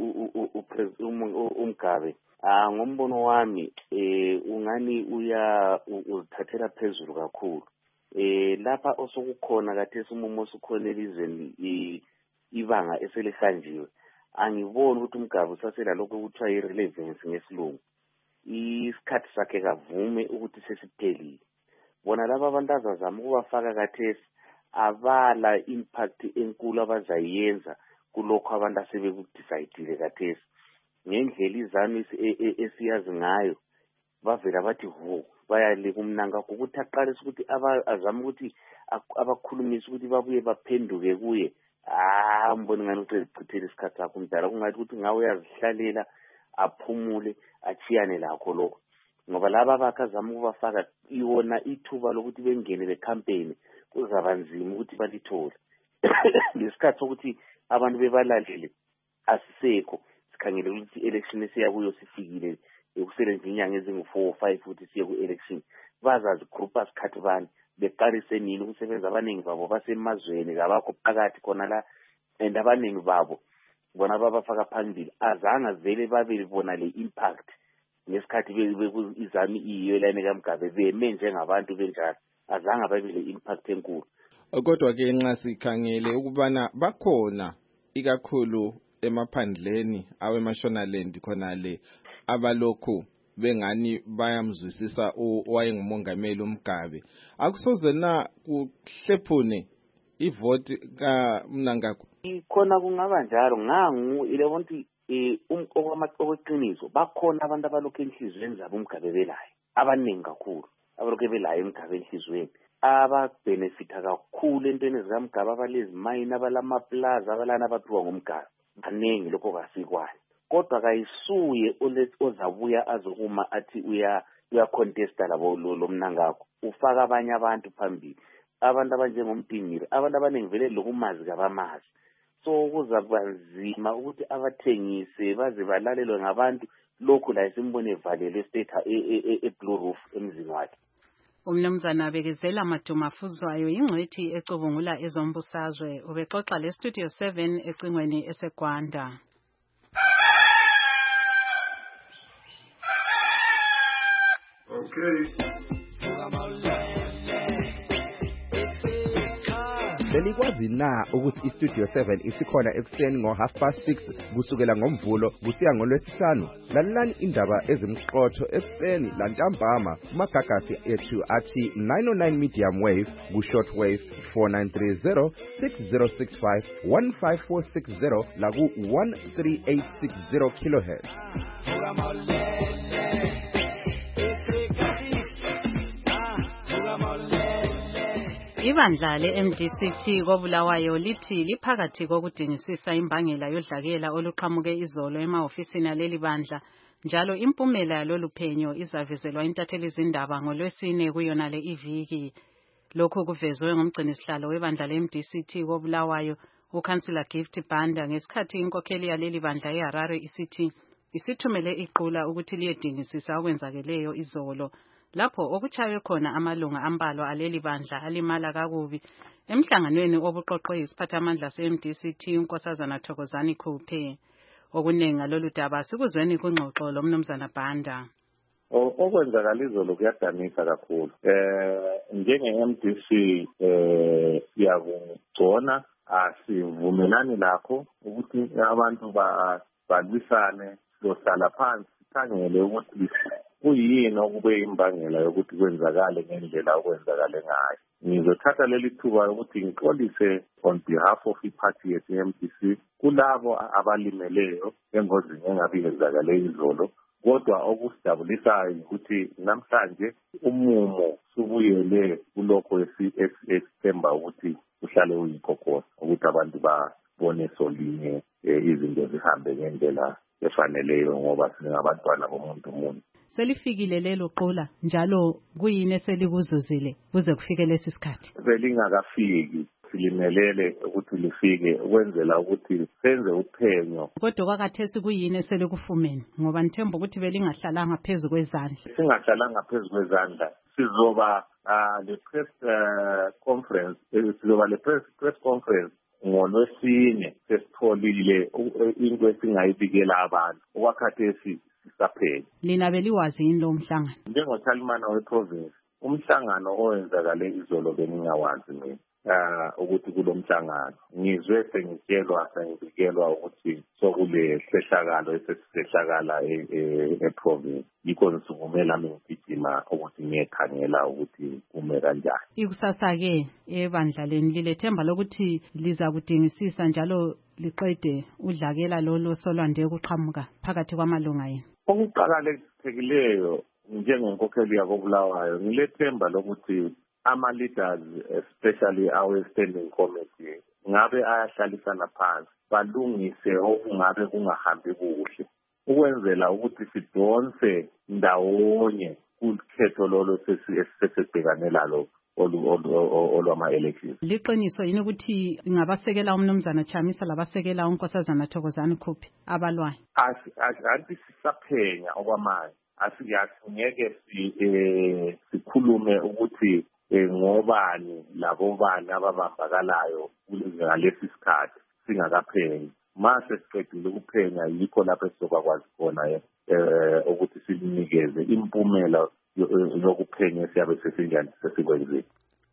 uMgabe. Ah ngombono wami eh ungani uya uzithathela phezulu kakhulu. Eh lapha osokukhona kathesi umumo osukhona elizweni ibanga eselihanjiwe. Angiboni ukuthi uMgabe usasela lokho kuthiwa irrelevance ngesilungu. Isikhathi sakhe kavume ukuthi sesiphelile. Bona laba abantu azazama ukubafaka kathesi abala impact enkulu abazayenza kulokho abantu asebekudecide kathesi. Ngendlela izami esiyazi ngayo bavela bathi ho bayale kumNangagwa ukuthi aqalise ukuthi abazama ukuthi abakhulumisa ukuthi babuye baphenduke kuye. Ah mbona ngani ukuthi echithele isikhathi sakho umdala kungathi ukuthi ngawe uyazihlalela aphumule achiyane lakho lokho ngoba laba bakazama ukubafaka iwona ithuba lokuthi bengene le campaign kuzabanzima ukuthi balithole lesikhathi sokuthi abantu bebalalele asisekho sikhangele ukuthi election esiyakuyo sifikile ekusele nje inyanga ezingu four five futhi siye ku election bazazi group asikhathi bani beqalise nini ukusebenza abaningi babo basemazweni kabakho phakathi khona la and abaningi babo bona babafaka phambili azanga vele babe bona le impact ngesikhathi izami iyo lana kaMgabe beme njengabantu benjalo azanga babe le impact enkulu. Kodwa ke nxa sikhangele ukubana bakhona ikakhulu emaphandleni awemashonalend khona le abalokhu bengani bayamzwisisa owayengumongameli uMgabe akusoze na kuhlephune ivoti kaMnangagwa. Ikhona kungaba njalo ngangu ile bonti eh okwamaqiniso bakhona abantu abalokhu enhlizweni zabo uMgabe belayo abaningi kakhulu abalokhu belayo uMgabe enhlizweni aba benefita kakhulu entweni zikaMgabe abalezi mine abalama plaza abalana abaphiwa ngomGabe baningi lokho kasikwane kodwa kayisuye ozabuya azokuma athi uya uya contesta labo lo Mnangagwa ufaka abanye abantu phambili abantu abanjengoMpingiri abantu abaningi vele lokumazi kabamazi so kuzabanzima ukuthi abathengise baze balalelwe ngabantu lokhu la isimbone evalele state e Blue Roof emzini wakhe. Umnumzana Bekezela Maduma Fuzwayo ingcwethi ecubungula ezombusazwe ubexoxa le Studio seven ecingweni eseGwanda. Belikwazi na ukuthi iStudio seven isikhona ekuseni ngo half past six kusukela ngomvulo kusiya ngolwesihlanu. Lalelani indaba ezimqotho ekuseni lantambama kumagagasi ethu athi nine oh nine medium wave ku short wave four nine three zero six zero six five one five four six zero la ku one three eight six zero kilohertz. Ibandla le-M D C T koBulawayo lithi liphakathi kokudingisisa imbangela yodlakela oluqhamuke izolo emahofisini aleli bandla, njalo impumela yalolu phenyo izavezelwa intatheli izindaba ngolwesine kuyona le iviki. Lokhu kuvezwe ngumgcinisihlalo webandla le-M D C T koBulawayo uCouncillor Gift Banda ngesikhathi inkokheli yaleli bandla eHarare isithi isithumele iqula ukuthi liyedingisisa okwenzakeleyo izolo, lapho okuchaywe khona amalunga ambalwa aleli bandla alimala kakubi emhlanganweni obuqoqwe isiphathamandla se-M D C T uNkosazana Thokozani Khuphe. Okuningi ngalolu daba sikuzweni kungxoxo lomnumzana Banda. Okwenzakala izolo kuyadanisa kakhulu. Eh njenge-M D C eh siyakugcona asivumelani lakho ukuthi abantu balwisane, siyohlala phansi sikhangele ukuthi kuyini okube imbangela yokuthi kwenzakale ngendlela okwenzakale ngayo. Ngizothatha leli thuba ukuthi ngixolise on behalf of iparty ye-M D C kulabo abalimeleyo engozini engabe yenzakale izolo. Kodwa okusidabulisayo ukuthi namhlanje umumo subuyele kulokho esithemba ukuthi uhlale uyikhokhona, ukuthi abantu babone solinye izinto zihambe ngendlela efaneleyo ngoba singabantwana bomuntu umuntu. Selifikile lelo qula njalo kuyini eselikuzuzile kuze kufike lesi sikhathi? Belingakafiki, silimelele ukuthi lifike ukwenzela ukuthi senze uphenyo. Kodwa kwakathesi kuyini eselikufumene ngoba nithemba ukuthi belingahlalanga phezulu kwezandla? Singahlalanga phezulu kwezandla. Sizoba le press conference, sizoba le press press conference ngolwesine sesitholile into esingayibikela abantu okwakhathesi sisaphela. Lina beliwazi yini lo mhlangano? Njengothalimana weprovince, umhlangano owenzakale izolo beningawazi mina ah ukuthi kulomhlangano. Ngizwe sengitshelwa sengibikelwa ukuthi sokule hlehlakalo esesihlakala eprovince. Yikho ngisuvumela mina ngigijima ukuthi ngiyekhangela ukuthi kume kanjani. Ikusasa ke ebandlaleni lilethemba lokuthi liza kudingisisa njalo liqede udlakela lolo solwande ukuqhamuka phakathi kwamalunga yini. Okuqhakathekileyo njengenkokheli yakoBulawayo ngilethemba lokuthi ama-leaders especially our standing committee ngabe ayahlalisana phansi balungise okungabe kungahambi kuhle ukwenzela ukuthi sidonse ndawonye kukhetho lolo sesibhekane lalo olwama-elections. Liqiniso yini ukuthi ngabasekela umnumzana Chamisa labasekela uNkosazana Thokozani Khuphe abalwayo? Anti sisaphenya okwamanje, asingeke sikhulume ukuthi ngobani labo bani ababambakalayo ngalesi sikhathi singakaphenyi. Mase siqedile ukuphenya yikho lapho sizokwazi khona eh ukuthi sinikeze impumela yokuphenya siyabe sesinjani sesikwenzile.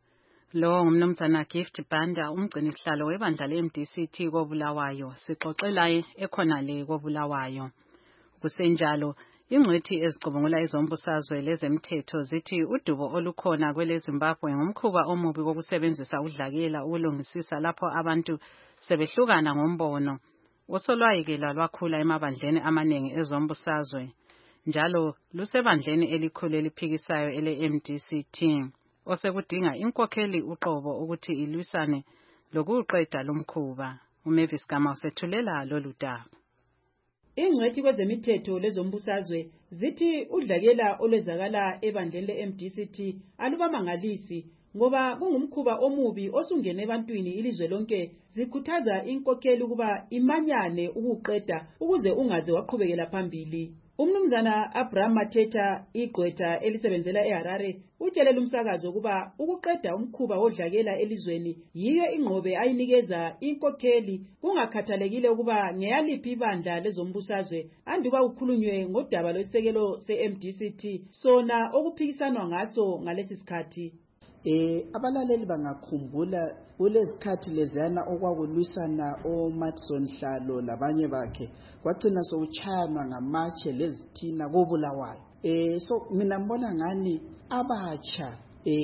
Lo ngumnumzana Gift Banda umgcinisihlalo webandla le-M D C T koBulawayo. Sixoxelaye ekhona le koBulawayo. Kusenjalo ingcwethi ezicubungula izombusazwe lezemthetho zithi udubo olukhona kwele Zimbabwe ngumkhuba omubi kokusebenzisa udlakela ukulungisisa lapho abantu sebehlukana ngombono osolwayekela lwakhula emabandleni amaningi ezombusazwe, njalo lusebandleni elikhulu eliphikisayo ele-M D C T osekudinga inkokheli uqobo ukuthi ilwisane lokuqeda lumkhuba. uMavis Gama usethulela lolu daba. Ingcwethi kwezemithetho lezombusazwe zithi udlakela olwezakala ebandleni le-M D C T alubamangalisi ngoba kungumkhuba omubi osungene ebantwini ilizwe lonke. Zikhuthaza inkokheli ukuba imanyane ukuqeda ukuze ungaze waqhubekela phambili. Umnumzana Abraham Mateta igqwetha elisebenzela eHarare utshelele umsakazo ukuba ukuqeda umkhuba wodlakela elizweni yiyo ingqobe ayinikeza inkokheli kungakhathalekile ukuba ngeyaliphi ibandla lezombusazwe anduba ukhulunywe ngodaba lwesekelo se-M D C T sona okuphikisanwa ngaso ngalesi sikhathi. Eh abalaleli bangakhumbula kulezikhathi lezana okwakulwisana oMatson Hlalo labanye bakhe kwagcina sokuchayana ngamatshe lezithina kobulawayo. Eh so mina mbona ngani abatsha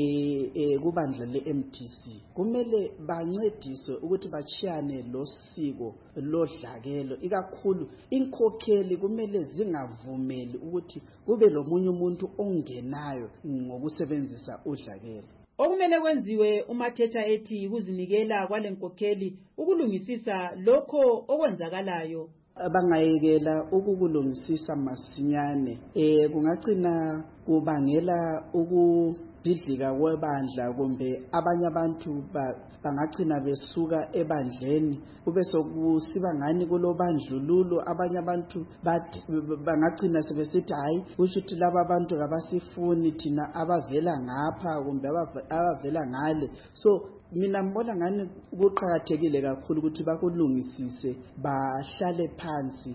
eh eh kubandla le-M D C kumele bancediswe ukuthi bachiyane losiko lodlakelo ikakhulu inkokheli kumele zingavumeli ukuthi kube lomunye umuntu ongenayo ngokusebenzisa udlakelo. Okumele kwenziwe uMathetha ethi ukuzinikela kwalenkokheli ukulungisisa lokho okwenzakalayo. Bangayekela ukukulungisisa masinyane eh kungagcina kubangela ukubhidlika kwebandla kumbe abanye abantu bangagcina besuka ebandleni kube sokusiba ngani kulobandlululo abanye abantu bangagcina sebesithi hayi kusho ukuthi laba abantu abasifuni thina abavela ngapha kumbe abavela ngale. So mina mbona ngani kuqhakathekile kakhulu ukuthi bakulungisise bahlale phansi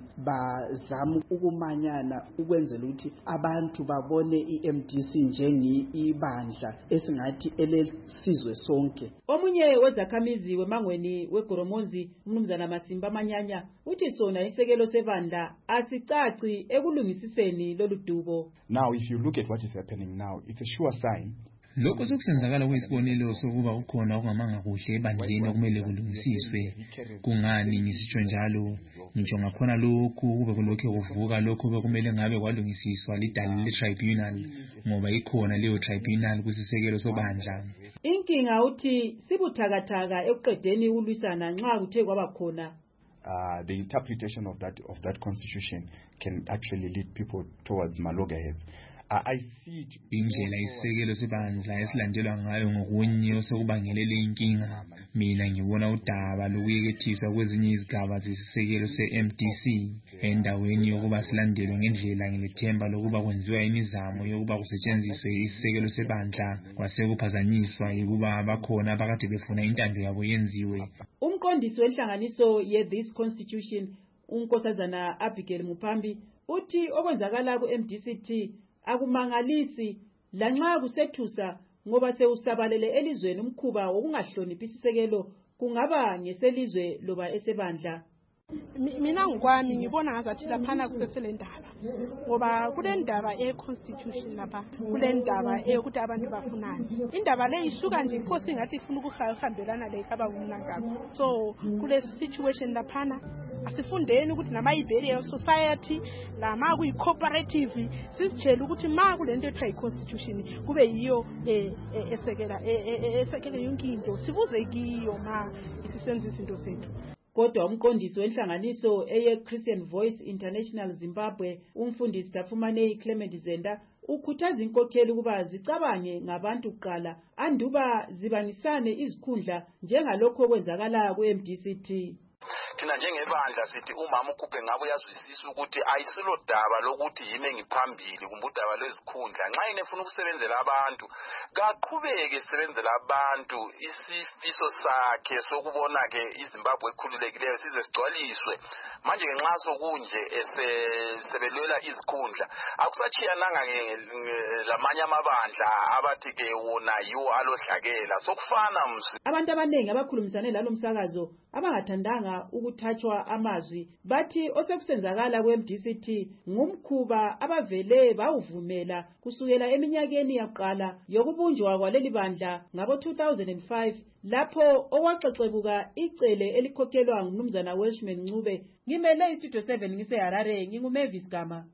bazama ukumanyana ukwenzela ukuthi abantu babone i-M D C njengibandla esingathi elesizwe sonke. Omunye wezakhamizi wemangweni weGoromonzi umnumzana Masimba Manyanya uthi sona isekelo sebandla asicaci ekulungisiseni lolu dubo. Now if you look at what is happening now, it's a sure sign. Lokho sokusenzakala kuyisibonelo sokuba ukhona okungamanga kuhle ebandleni okumele kulungisiswe. Kungani ngisitsho njalo? Ngisho ngakhona lokhu kube kulokho kuvuka lokho bekumele ngabe kwalungisiswa lidali le-tribunal ngoba ikhona leyo tribunal kusisekelo sobandla. Inkinga uthi sibuthakathaka ekuqedeni ukulwisana nxa kuthe kwaba khona. Uh, the interpretation of that of that constitution can actually lead people towards malogheads. I see indlela isekelo sebandla esilandelwa ngayo ngokunye osekubangelele inkinga. Mina ngibona udaba lokuyekethiswa kwezinye izigaba zesisekelo se-M D C endaweni yokuba silandelwe ngendlela ngilethemba lokuba kwenziwa imizamo yokuba kusetshenziswe isisekelo sebandla kwasekuphazanyiswa ukuba abakhona abakade befuna intando yabo yenziwe. Umqondisi wenhlanganiso ye-This Constitution unkosazana Abigail Mupambi uthi okwenzakala ku-M D C T akumangalisi lanxa kusethusa ngoba sewusabalele elizweni umkhuba wokungahloniphi isisekelo kungaba ngeselizwe loba esebandla. Mina ngokwami ngibona ngazathi laphana kusesele ndaba ngoba kule ndaba e-constitution lapha kule ndaba eyokuthi abantu bafunani. Indaba le isuka nje inkosi ingathi ifuna ukuhambelana lekhaba kumnangako. So kule situation laphana asifundeni ukuthi nama-Iberian society lama kuyi-cooperative sizitshela ukuthi ma kulento ethiwa yi-constitution kube yiyo esekela esekele yonke into sibuze kiyo ma isisenza izinto zethu. Kodwa umqondisi wenhlanganiso eye-Christian Voice International Zimbabwe umfundisi Dafumanei Clement Zenda ukhuthaza inkokheli ukuba zicabange ngabantu kuqala anduba zibangisane izikhundla njengalokho okwenzakala ku-M D C T. Thina njengebandla sithi umama ukhuphe ngabe uyazwisisa ukuthi ayisilo daba lokuthi yime ngiphambili kumbe udaba lwezikhundla nxa yena efuna ukusebenzela abantu kaqhubeke esebenzela abantu isifiso sakhe sokubona ke iZimbabwe ekhululekileyo size sigcwaliswe manje ke nxa sokunje esebelwela izikhundla akusachiyananga lamanye amabandla abathi ke wona yiwo alodlakela sokufana mzi. Abantu abaningi abakhulumisane lalo msakazo abangathandanga ukuthathwa amazwi bathi osekusenzakala kwe-M D C T ngumkhuba abavele bawuvumela kusukela eminyakeni yaqala yokubunjwa kwaleli bandla ngabo two thousand five lapho owaxexebuka icele elikhokhelwa ngumnumzana Welshman Ncube. Ngimele iStudio seven ngiseHarare nginguMavis Gama.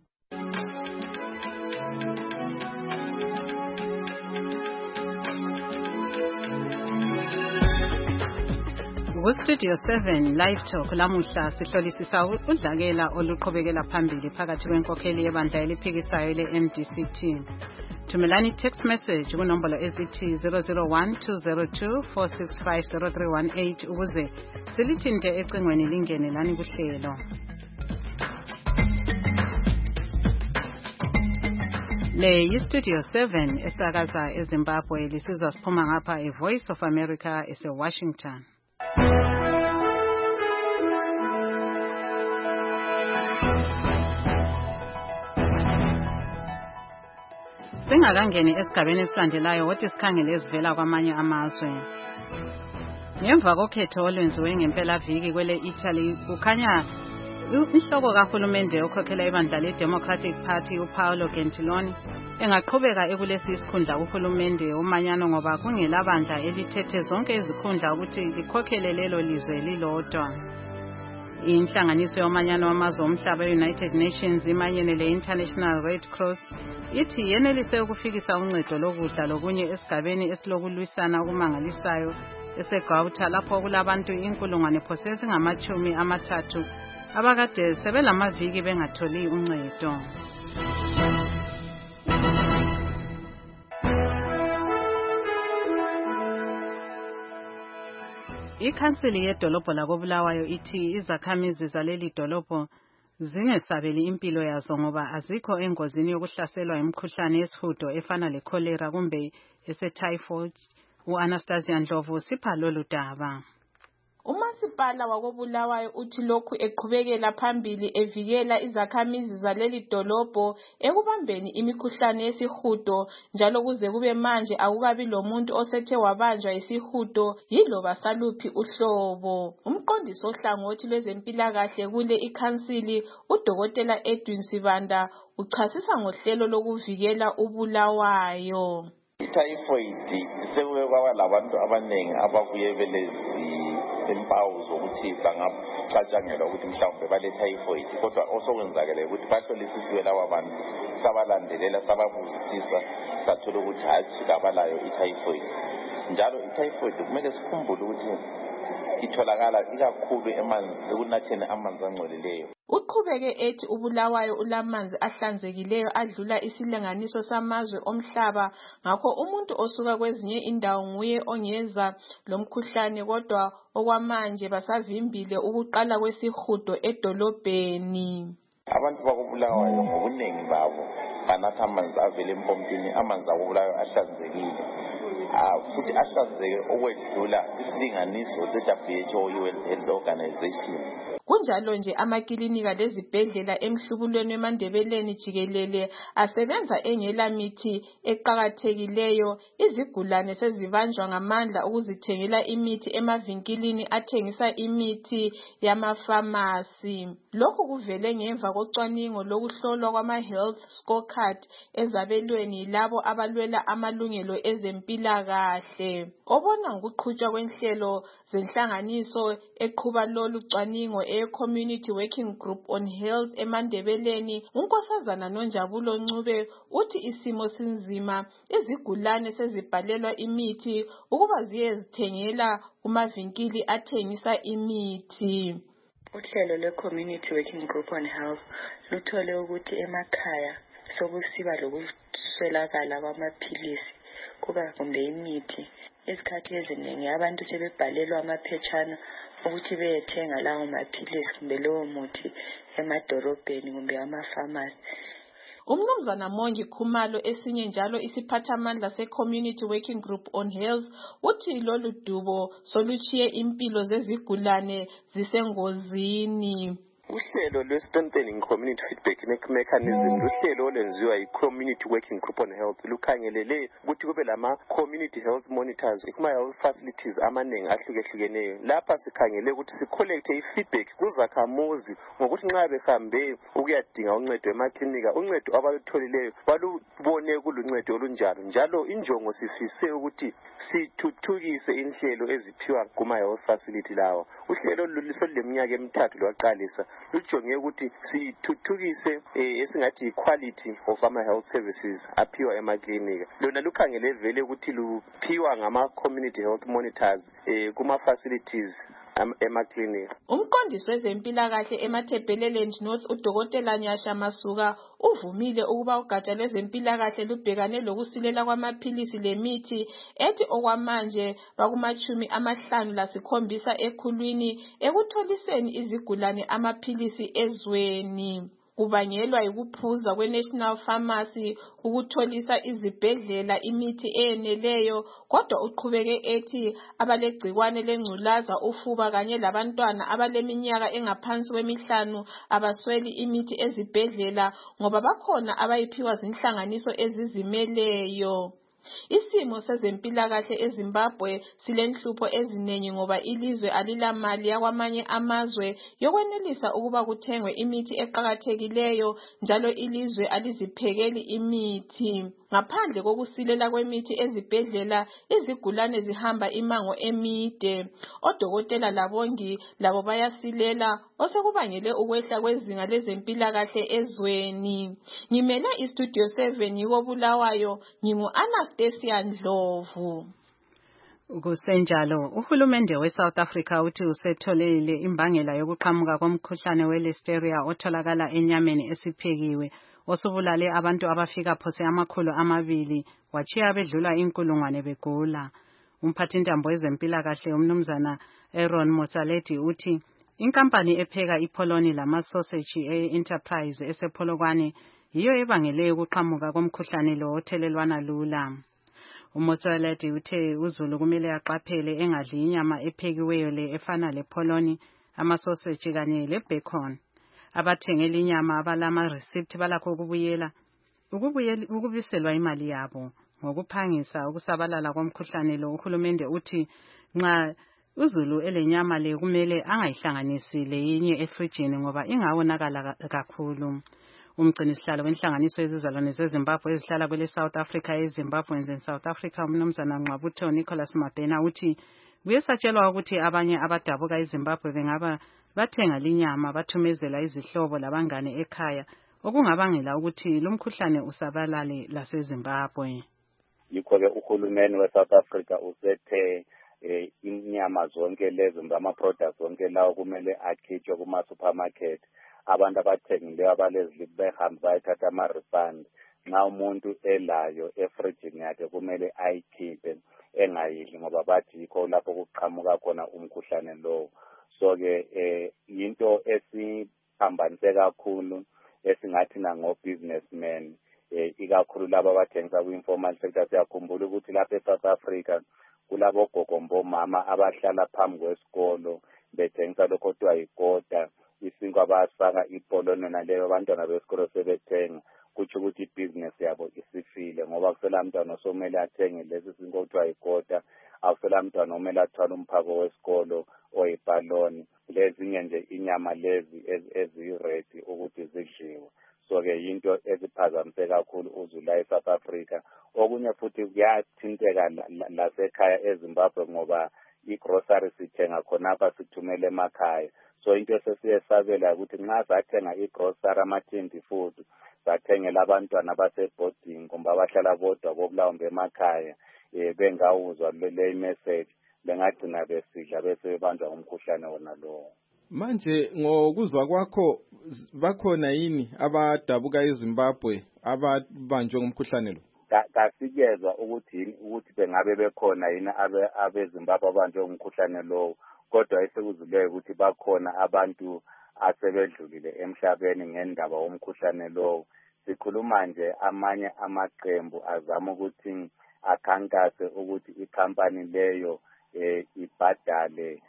Ku-Studio seven Live Talk lamuhla sihlolisisa udlakela oluqhubekela phambili phakathi kwenkokheli yebandla eliphikisayo le-M D C T. Thumelani text message kunombolo ezithi zero zero one two zero two four six five zero three one eight ukuze silithinte ecingweni lingene lani kuhlelo. Le yiStudio seven esakaza eZimbabwe lisizwa siphuma ngapha eVoice of America eseWashington. Singakangeni esigabeni esilandelayo wothi sikhangele ezivela kwamanye amazwe. Ngemva kokhetho olwenziwe ngempelaviki kwele Italy kukhanya inhloko kahulumende okhokhela ibandla leDemocratic Party uPaolo Gentiloni engaqhubeka ekulesi isikhundla uhulumende umanyano ngoba kungelabandla elithethe zonke izikhundla ukuthi likhokhele lelo lizwe lilodwa. Inhlanganiso yomanyano wamazwe omhlaba e-United Nations imanyene le-International Red Cross ithi yenelise ukufikisa uncedo lokudla lokunye esigabeni esilokulwisana okumangalisayo eseGauta lapho kulabantu inkulungwane phose ezingamachumi amathathu abakade sebelamaviki bengatholi uncedo. Ikhansili yedolobho lakoBulawayo ithi izakhamizi zaleli dolobho zingesabeli impilo yazo ngoba azikho engozini yokuhlaselwa imikhuhlane yesihudo efana lecholera kumbe ese-typhoid. U-Anastasia Ndlovu sipha lolu daba. Umasipala wakoBulawayo uthi lokhu eqhubekela phambili evikela izakhamizi zaleli dolobho ekubambeni imikhuhlane yesihudo njalo kuze kube manje akukabi lomuntu osethe wabanjwa yisihudo yiloba saluphi uhlobo. Umqondisi ohlangothi lwezempilakahle kule ikhansili uDokotela Edwin Sibanda uchasisa ngohlelo lokuvikela uBulawayo. Typhoid sekuke kwaba labantu abanengi ababuye belezi impawu zokuthi bangacatshangelwa ukuthi mhlawumbe bale typhoid kodwa osokwenzakele ukuthi bahlolisisiwe laba bantu sabalandelela sababuzisisa sathola ukuthi hatshi kabalayo i-typhoid. Njalo i-typhoid kumele sikhumbule ukuthi itholakala ikakhulu emanzi ekunatheni amanzi angcolileyo. Uqhubeke ethi uBulawayo ulamanzi ahlanzekileyo adlula isilinganiso samazwe omhlaba ngakho umuntu osuka kwezinye indawo nguye ongeza lomkhuhlane kodwa okwamanje basavimbile ukuqala kwesihudo edolobheni. Abantu bakoBulawayo ngobunengi babo banatha amanzi avela empompini, amanzi akoBulawayo ahlanzekile futhi ahlanzeke okwedlula isilinganiso se-W H O World Health Organization. Kunjalo nje amakilinika lezibhedlela emhlubulweni weMandebeleni jikelele asebenza engela mithi eqhakathekileyo. Izigulane sezibanjwa ngamandla ukuzithengela imithi emavinkilini athengisa imithi yamafamasi. Lokhu kuvele ngemva kocwaningo lokuhlolwa kwama-health scorecard ezabelweni labo abalwela amalungelo ezempilakahle. Obona ngokuqhutshwa kwenhlelo zenhlanganiso eqhuba lolu cwaningo e-Community Working Group on Health eMandebeleni, uNkosazana Nonjabulo Ncube uthi isimo sinzima, izigulane sezibhalelwa imithi ukuba ziyezithengela kumavinkili athengisa imithi. Uhlelo lwe-Community Working Group on Health luthole ukuthi emakhaya sokusiba lokuswelakala kwamaphilisi kuba kumbe imithi. Isikhathi eziningi abantu sebebhalelwa amaphetshana ukuthi beyethenga lawo maphilisi kumbe lowo muthi emadorobheni kumbe amafamasi. Umnumzana Mongi Khumalo esinye njalo isiphathamandla se-Community Working Group on Health uthi lolu dubo soluchiye impilo zezigulane zisengozini. Uhlelo lwe-Strengthening Community Feedback Mechanism luhlelo olwenziwa yi-Community Working Group on Health lukhangelele ukuthi kube lama-community health monitors kuma-health facilities amanengi ahlukehlukeneyo. Lapha sikhangele ukuthi sicollect i-feedback kuzakhamuzi ngokuthi nxa behambe ukuyadinga uncedo emaklinika, uncedo abalutholileyo balubone kuluncedo olunjalo. Njalo injongo sifise ukuthi sithuthukise inhlelo eziphiwa kuma-health facility lawo. Uhlelo lusoluleminyaka emithathu lwaqalisa lujonge ukuthi sithuthukise esingathi i-quality of ama-health services aphiwa emaklinika. Lona lukhangele vele ukuthi luphiwa ngama-community health monitors kuma-facilities emaklinika. Umqondisi wezempilakahle eMathebeleland North uDokotela Nyasha Masuka uvumile ukuba ugatsha lwezempilakahle lubhekane lokusilela kwamaphilisi lemithi ethi okwamanje bakumachumi amahlanu lasikhombisa ekhulwini ekutholiseni izigulane amaphilisi ezweni. kubangelwa yikuphuza kwe-National Pharmacy ukutholisa izibhedlela imithi eyeneleyo, kodwa uqhubeke ethi abalegcikwane lengculaza, ufuba kanye labantwana abaleminyaka engaphansi kwemihlanu abasweli imithi ezibhedlela ngoba bakhona abayiphiwa zinhlanganiso ezizimeleyo. Isimo sezempilakahle eZimbabwe silenhlupho eziningi ngoba ilizwe alilamali yakwamanye amazwe yokwenelisa ukuba kuthengwe imithi eqakathekileyo, njalo ilizwe aliziphekeli imithi. Ngaphandle kokusilela kwemithi ezibhedlela, izigulane zihamba imango emide. Odokotela labongi labo bayasilela, osekubangele ukwehla kwezinga lezempilakahle ezweni. Ngimele iStudio seven yiko Bulawayo, ngingu Anastasia Ndlovu. Kusenjalo, uhulumende we-South Africa uthi usetholile imbangela yokuqhamuka komkhuhlane we-Listeria otholakala enyameni esiphekiwe osubulale abantu abafika phose amakhulu amabili wachiya bedlula inkulungwane begula. Umphathintambo wezempilakahle umnumzana Aaron Motsoaledi uthi inkampani epheka ipoloni lamasoseji e-Enterprise esePolokwane yiyo ebangele ukuqhamuka komkhuhlane lo othelelwana lula. Umotsoaledi uthe uZulu kumele aqaphele engadli inyama ephekiweyo le efana lepoloni, amasoseji kanye lebacon. Abathengela inyama abalama receipt balakho ukubuyela ukubuyela ukubiselwa imali yabo. Ngokuphangisa ukusabalala komkhuhlane lo, uhulumende uthi nxa uZulu elenyama le kumele angayihlanganisi leyinye efrijini ngoba ingawonakala kakhulu. Umgcinisihlalo wenhlanganiso yezizalwane zeZimbabwe ezihlala kwele South Africa eZimbabweans in South Africa umnumzana Ngqabutho Nicholas Mabhena uthi kuyesatshelwa ukuthi abanye abadabuka eZimbabwe bengaba bathenga linyama bathumezela izihlobo labangane ekhaya okungabangela ukuthi lo mkhuhlane usabalale laseZimbabwe. Yikho-ke uhulumeni we-South Africa usethe eh, inyama zonke lezo ngama-products zonke lawo kumele akhitshwe kuma-supermarket. Abantu abathengileyo abalezili behambe bayathatha ama-refund. Nxa umuntu elayo efrijini yakhe kumele ayikhiphe engayidli ngoba bathi yikho lapho kuqhamuka khona umkhuhlane lowo. So-ke eh, yinto esiphambanise kakhulu esingathi nango-businessmen eh, ikakhulu laba abathengisa kwi-informal sector. Siyakhumbula ukuthi lapha e-South Africa kulabo gogo mama abahlala phambi kwesikolo bethengisa lokho kuthiwa yikota. Isinkwa bayasifaka ipoloni naleyo abantwana besikolo sebethenga, kutsho ukuthi ibhizinesi yabo isifile ngoba kusela mntwana osomele athenge lesi sinkwa kuthiwa yikota, akusela mntwana omele athwala umphako wesikolo oyipaloni. Lezinye nje inyama lezi ezi-ready ukuthi zidliwe. So-ke yinto eziphazamise kakhulu uZulu la e-South Africa. Okunye futhi kuyathinteka lasekhaya eZimbabwe ngoba i-grocery sithenga khonapha sithumele emakhaya. So into esesiyesabela ukuthi nxa sathenga i-grocery amathindi food sathengela abantwana baseboarding kumbe abahlala bodwa kokulawumbe emakhaya eh bengawuzwa le message bengagcina besidla bese bebanjwa umkhuhlane wona lowo. Manje ngokuzwa kwakho bakhona yini abadabuka eZimbabwe ababanjwe ngumkhuhlane lo? Kasikezwa ukuthi ukuthi bengabe bekhona yini abe abeZimbabwe abanjwe ngumkhuhlane lowo. Kodwa esekuzileyo ukuthi bakhona abantu asebedlulile emhlabeni ngendaba womkhuhlane lowo. Sikhuluma nje amanye amaqembu azama ukuthi akhankase ukuthi ikhampani leyo eh ibhadale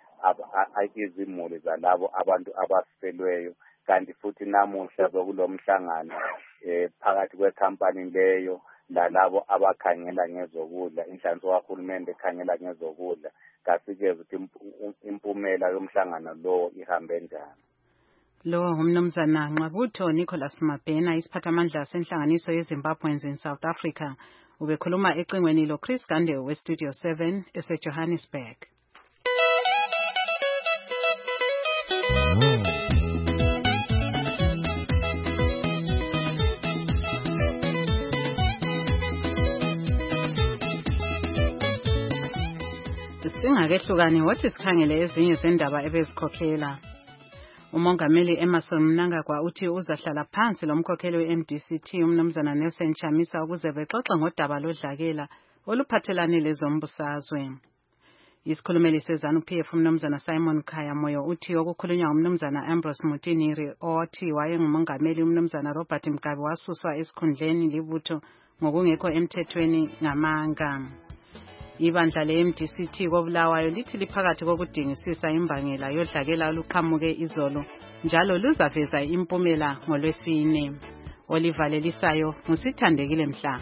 izimuli zalabo abantu abafelweyo, kanti futhi namuhla bekulomhlangano eh phakathi kwekhampani leyo lalabo abakhangela ngezokudla, inhlanganiso kahulumende ekhangela ngezokudla. Kasikeze ukuthi impumela yomhlangano lo ihambe njani. Lo umnumzana Ngqabutho Nicholas Mabhena, isiphathamandla senhlanganiso yeZimbabweans in South Africa, ubekhuluma ecingweni lo Chris Gande we-Studio seven eseJohannesburg. Singakehlukani wothi sikhangele ezinye zendaba ebezikhokhela. Umongameli Emmerson Mnangagwa uthi uzahlala phansi lomkhokheli we-M D C T umnumzana Nelson Chamisa ukuze bexoxe ngodaba lodlakela oluphathelane lezombusazwe. Isikhulumeli sezanu P F umnumzana Simon Khaya Moyo uthi okukhulunywa umnumzana Ambrose Mutiniri othi wayengumongameli umnumzana Robert Mugabe wasuswa esikhundleni libutho ngokungekho emthethweni ngamanga. Ibandla le-M D C T koBulawayo lithi liphakathi kokudingisisa imbangela yodlakela oluqhamuke izolo njalo luzaveza impumela ngolwesine. Olivalelisayo ngusithandekile Mhla.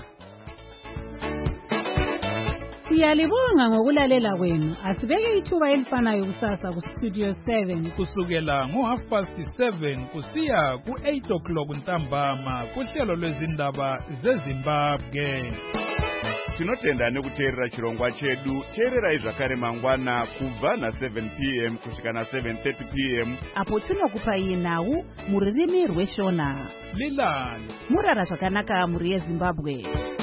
Siyalibonga ngokulalela kwenu. Asibeke ithuba elifanayo kusasa ku Studio seven kusukela ngo half past seven kusiya ku eight o'clock ntambama kuhlelo lwezindaba zeZimbabwe. Tinotenda nekuteerera chirongwa chedu. Teererai zvakare mangwana kubva na seven p m kusvika na seven thirty p m apo tinokupai nhau mururimi rweshona. Lilani murara zvakanaka muri yeZimbabwe.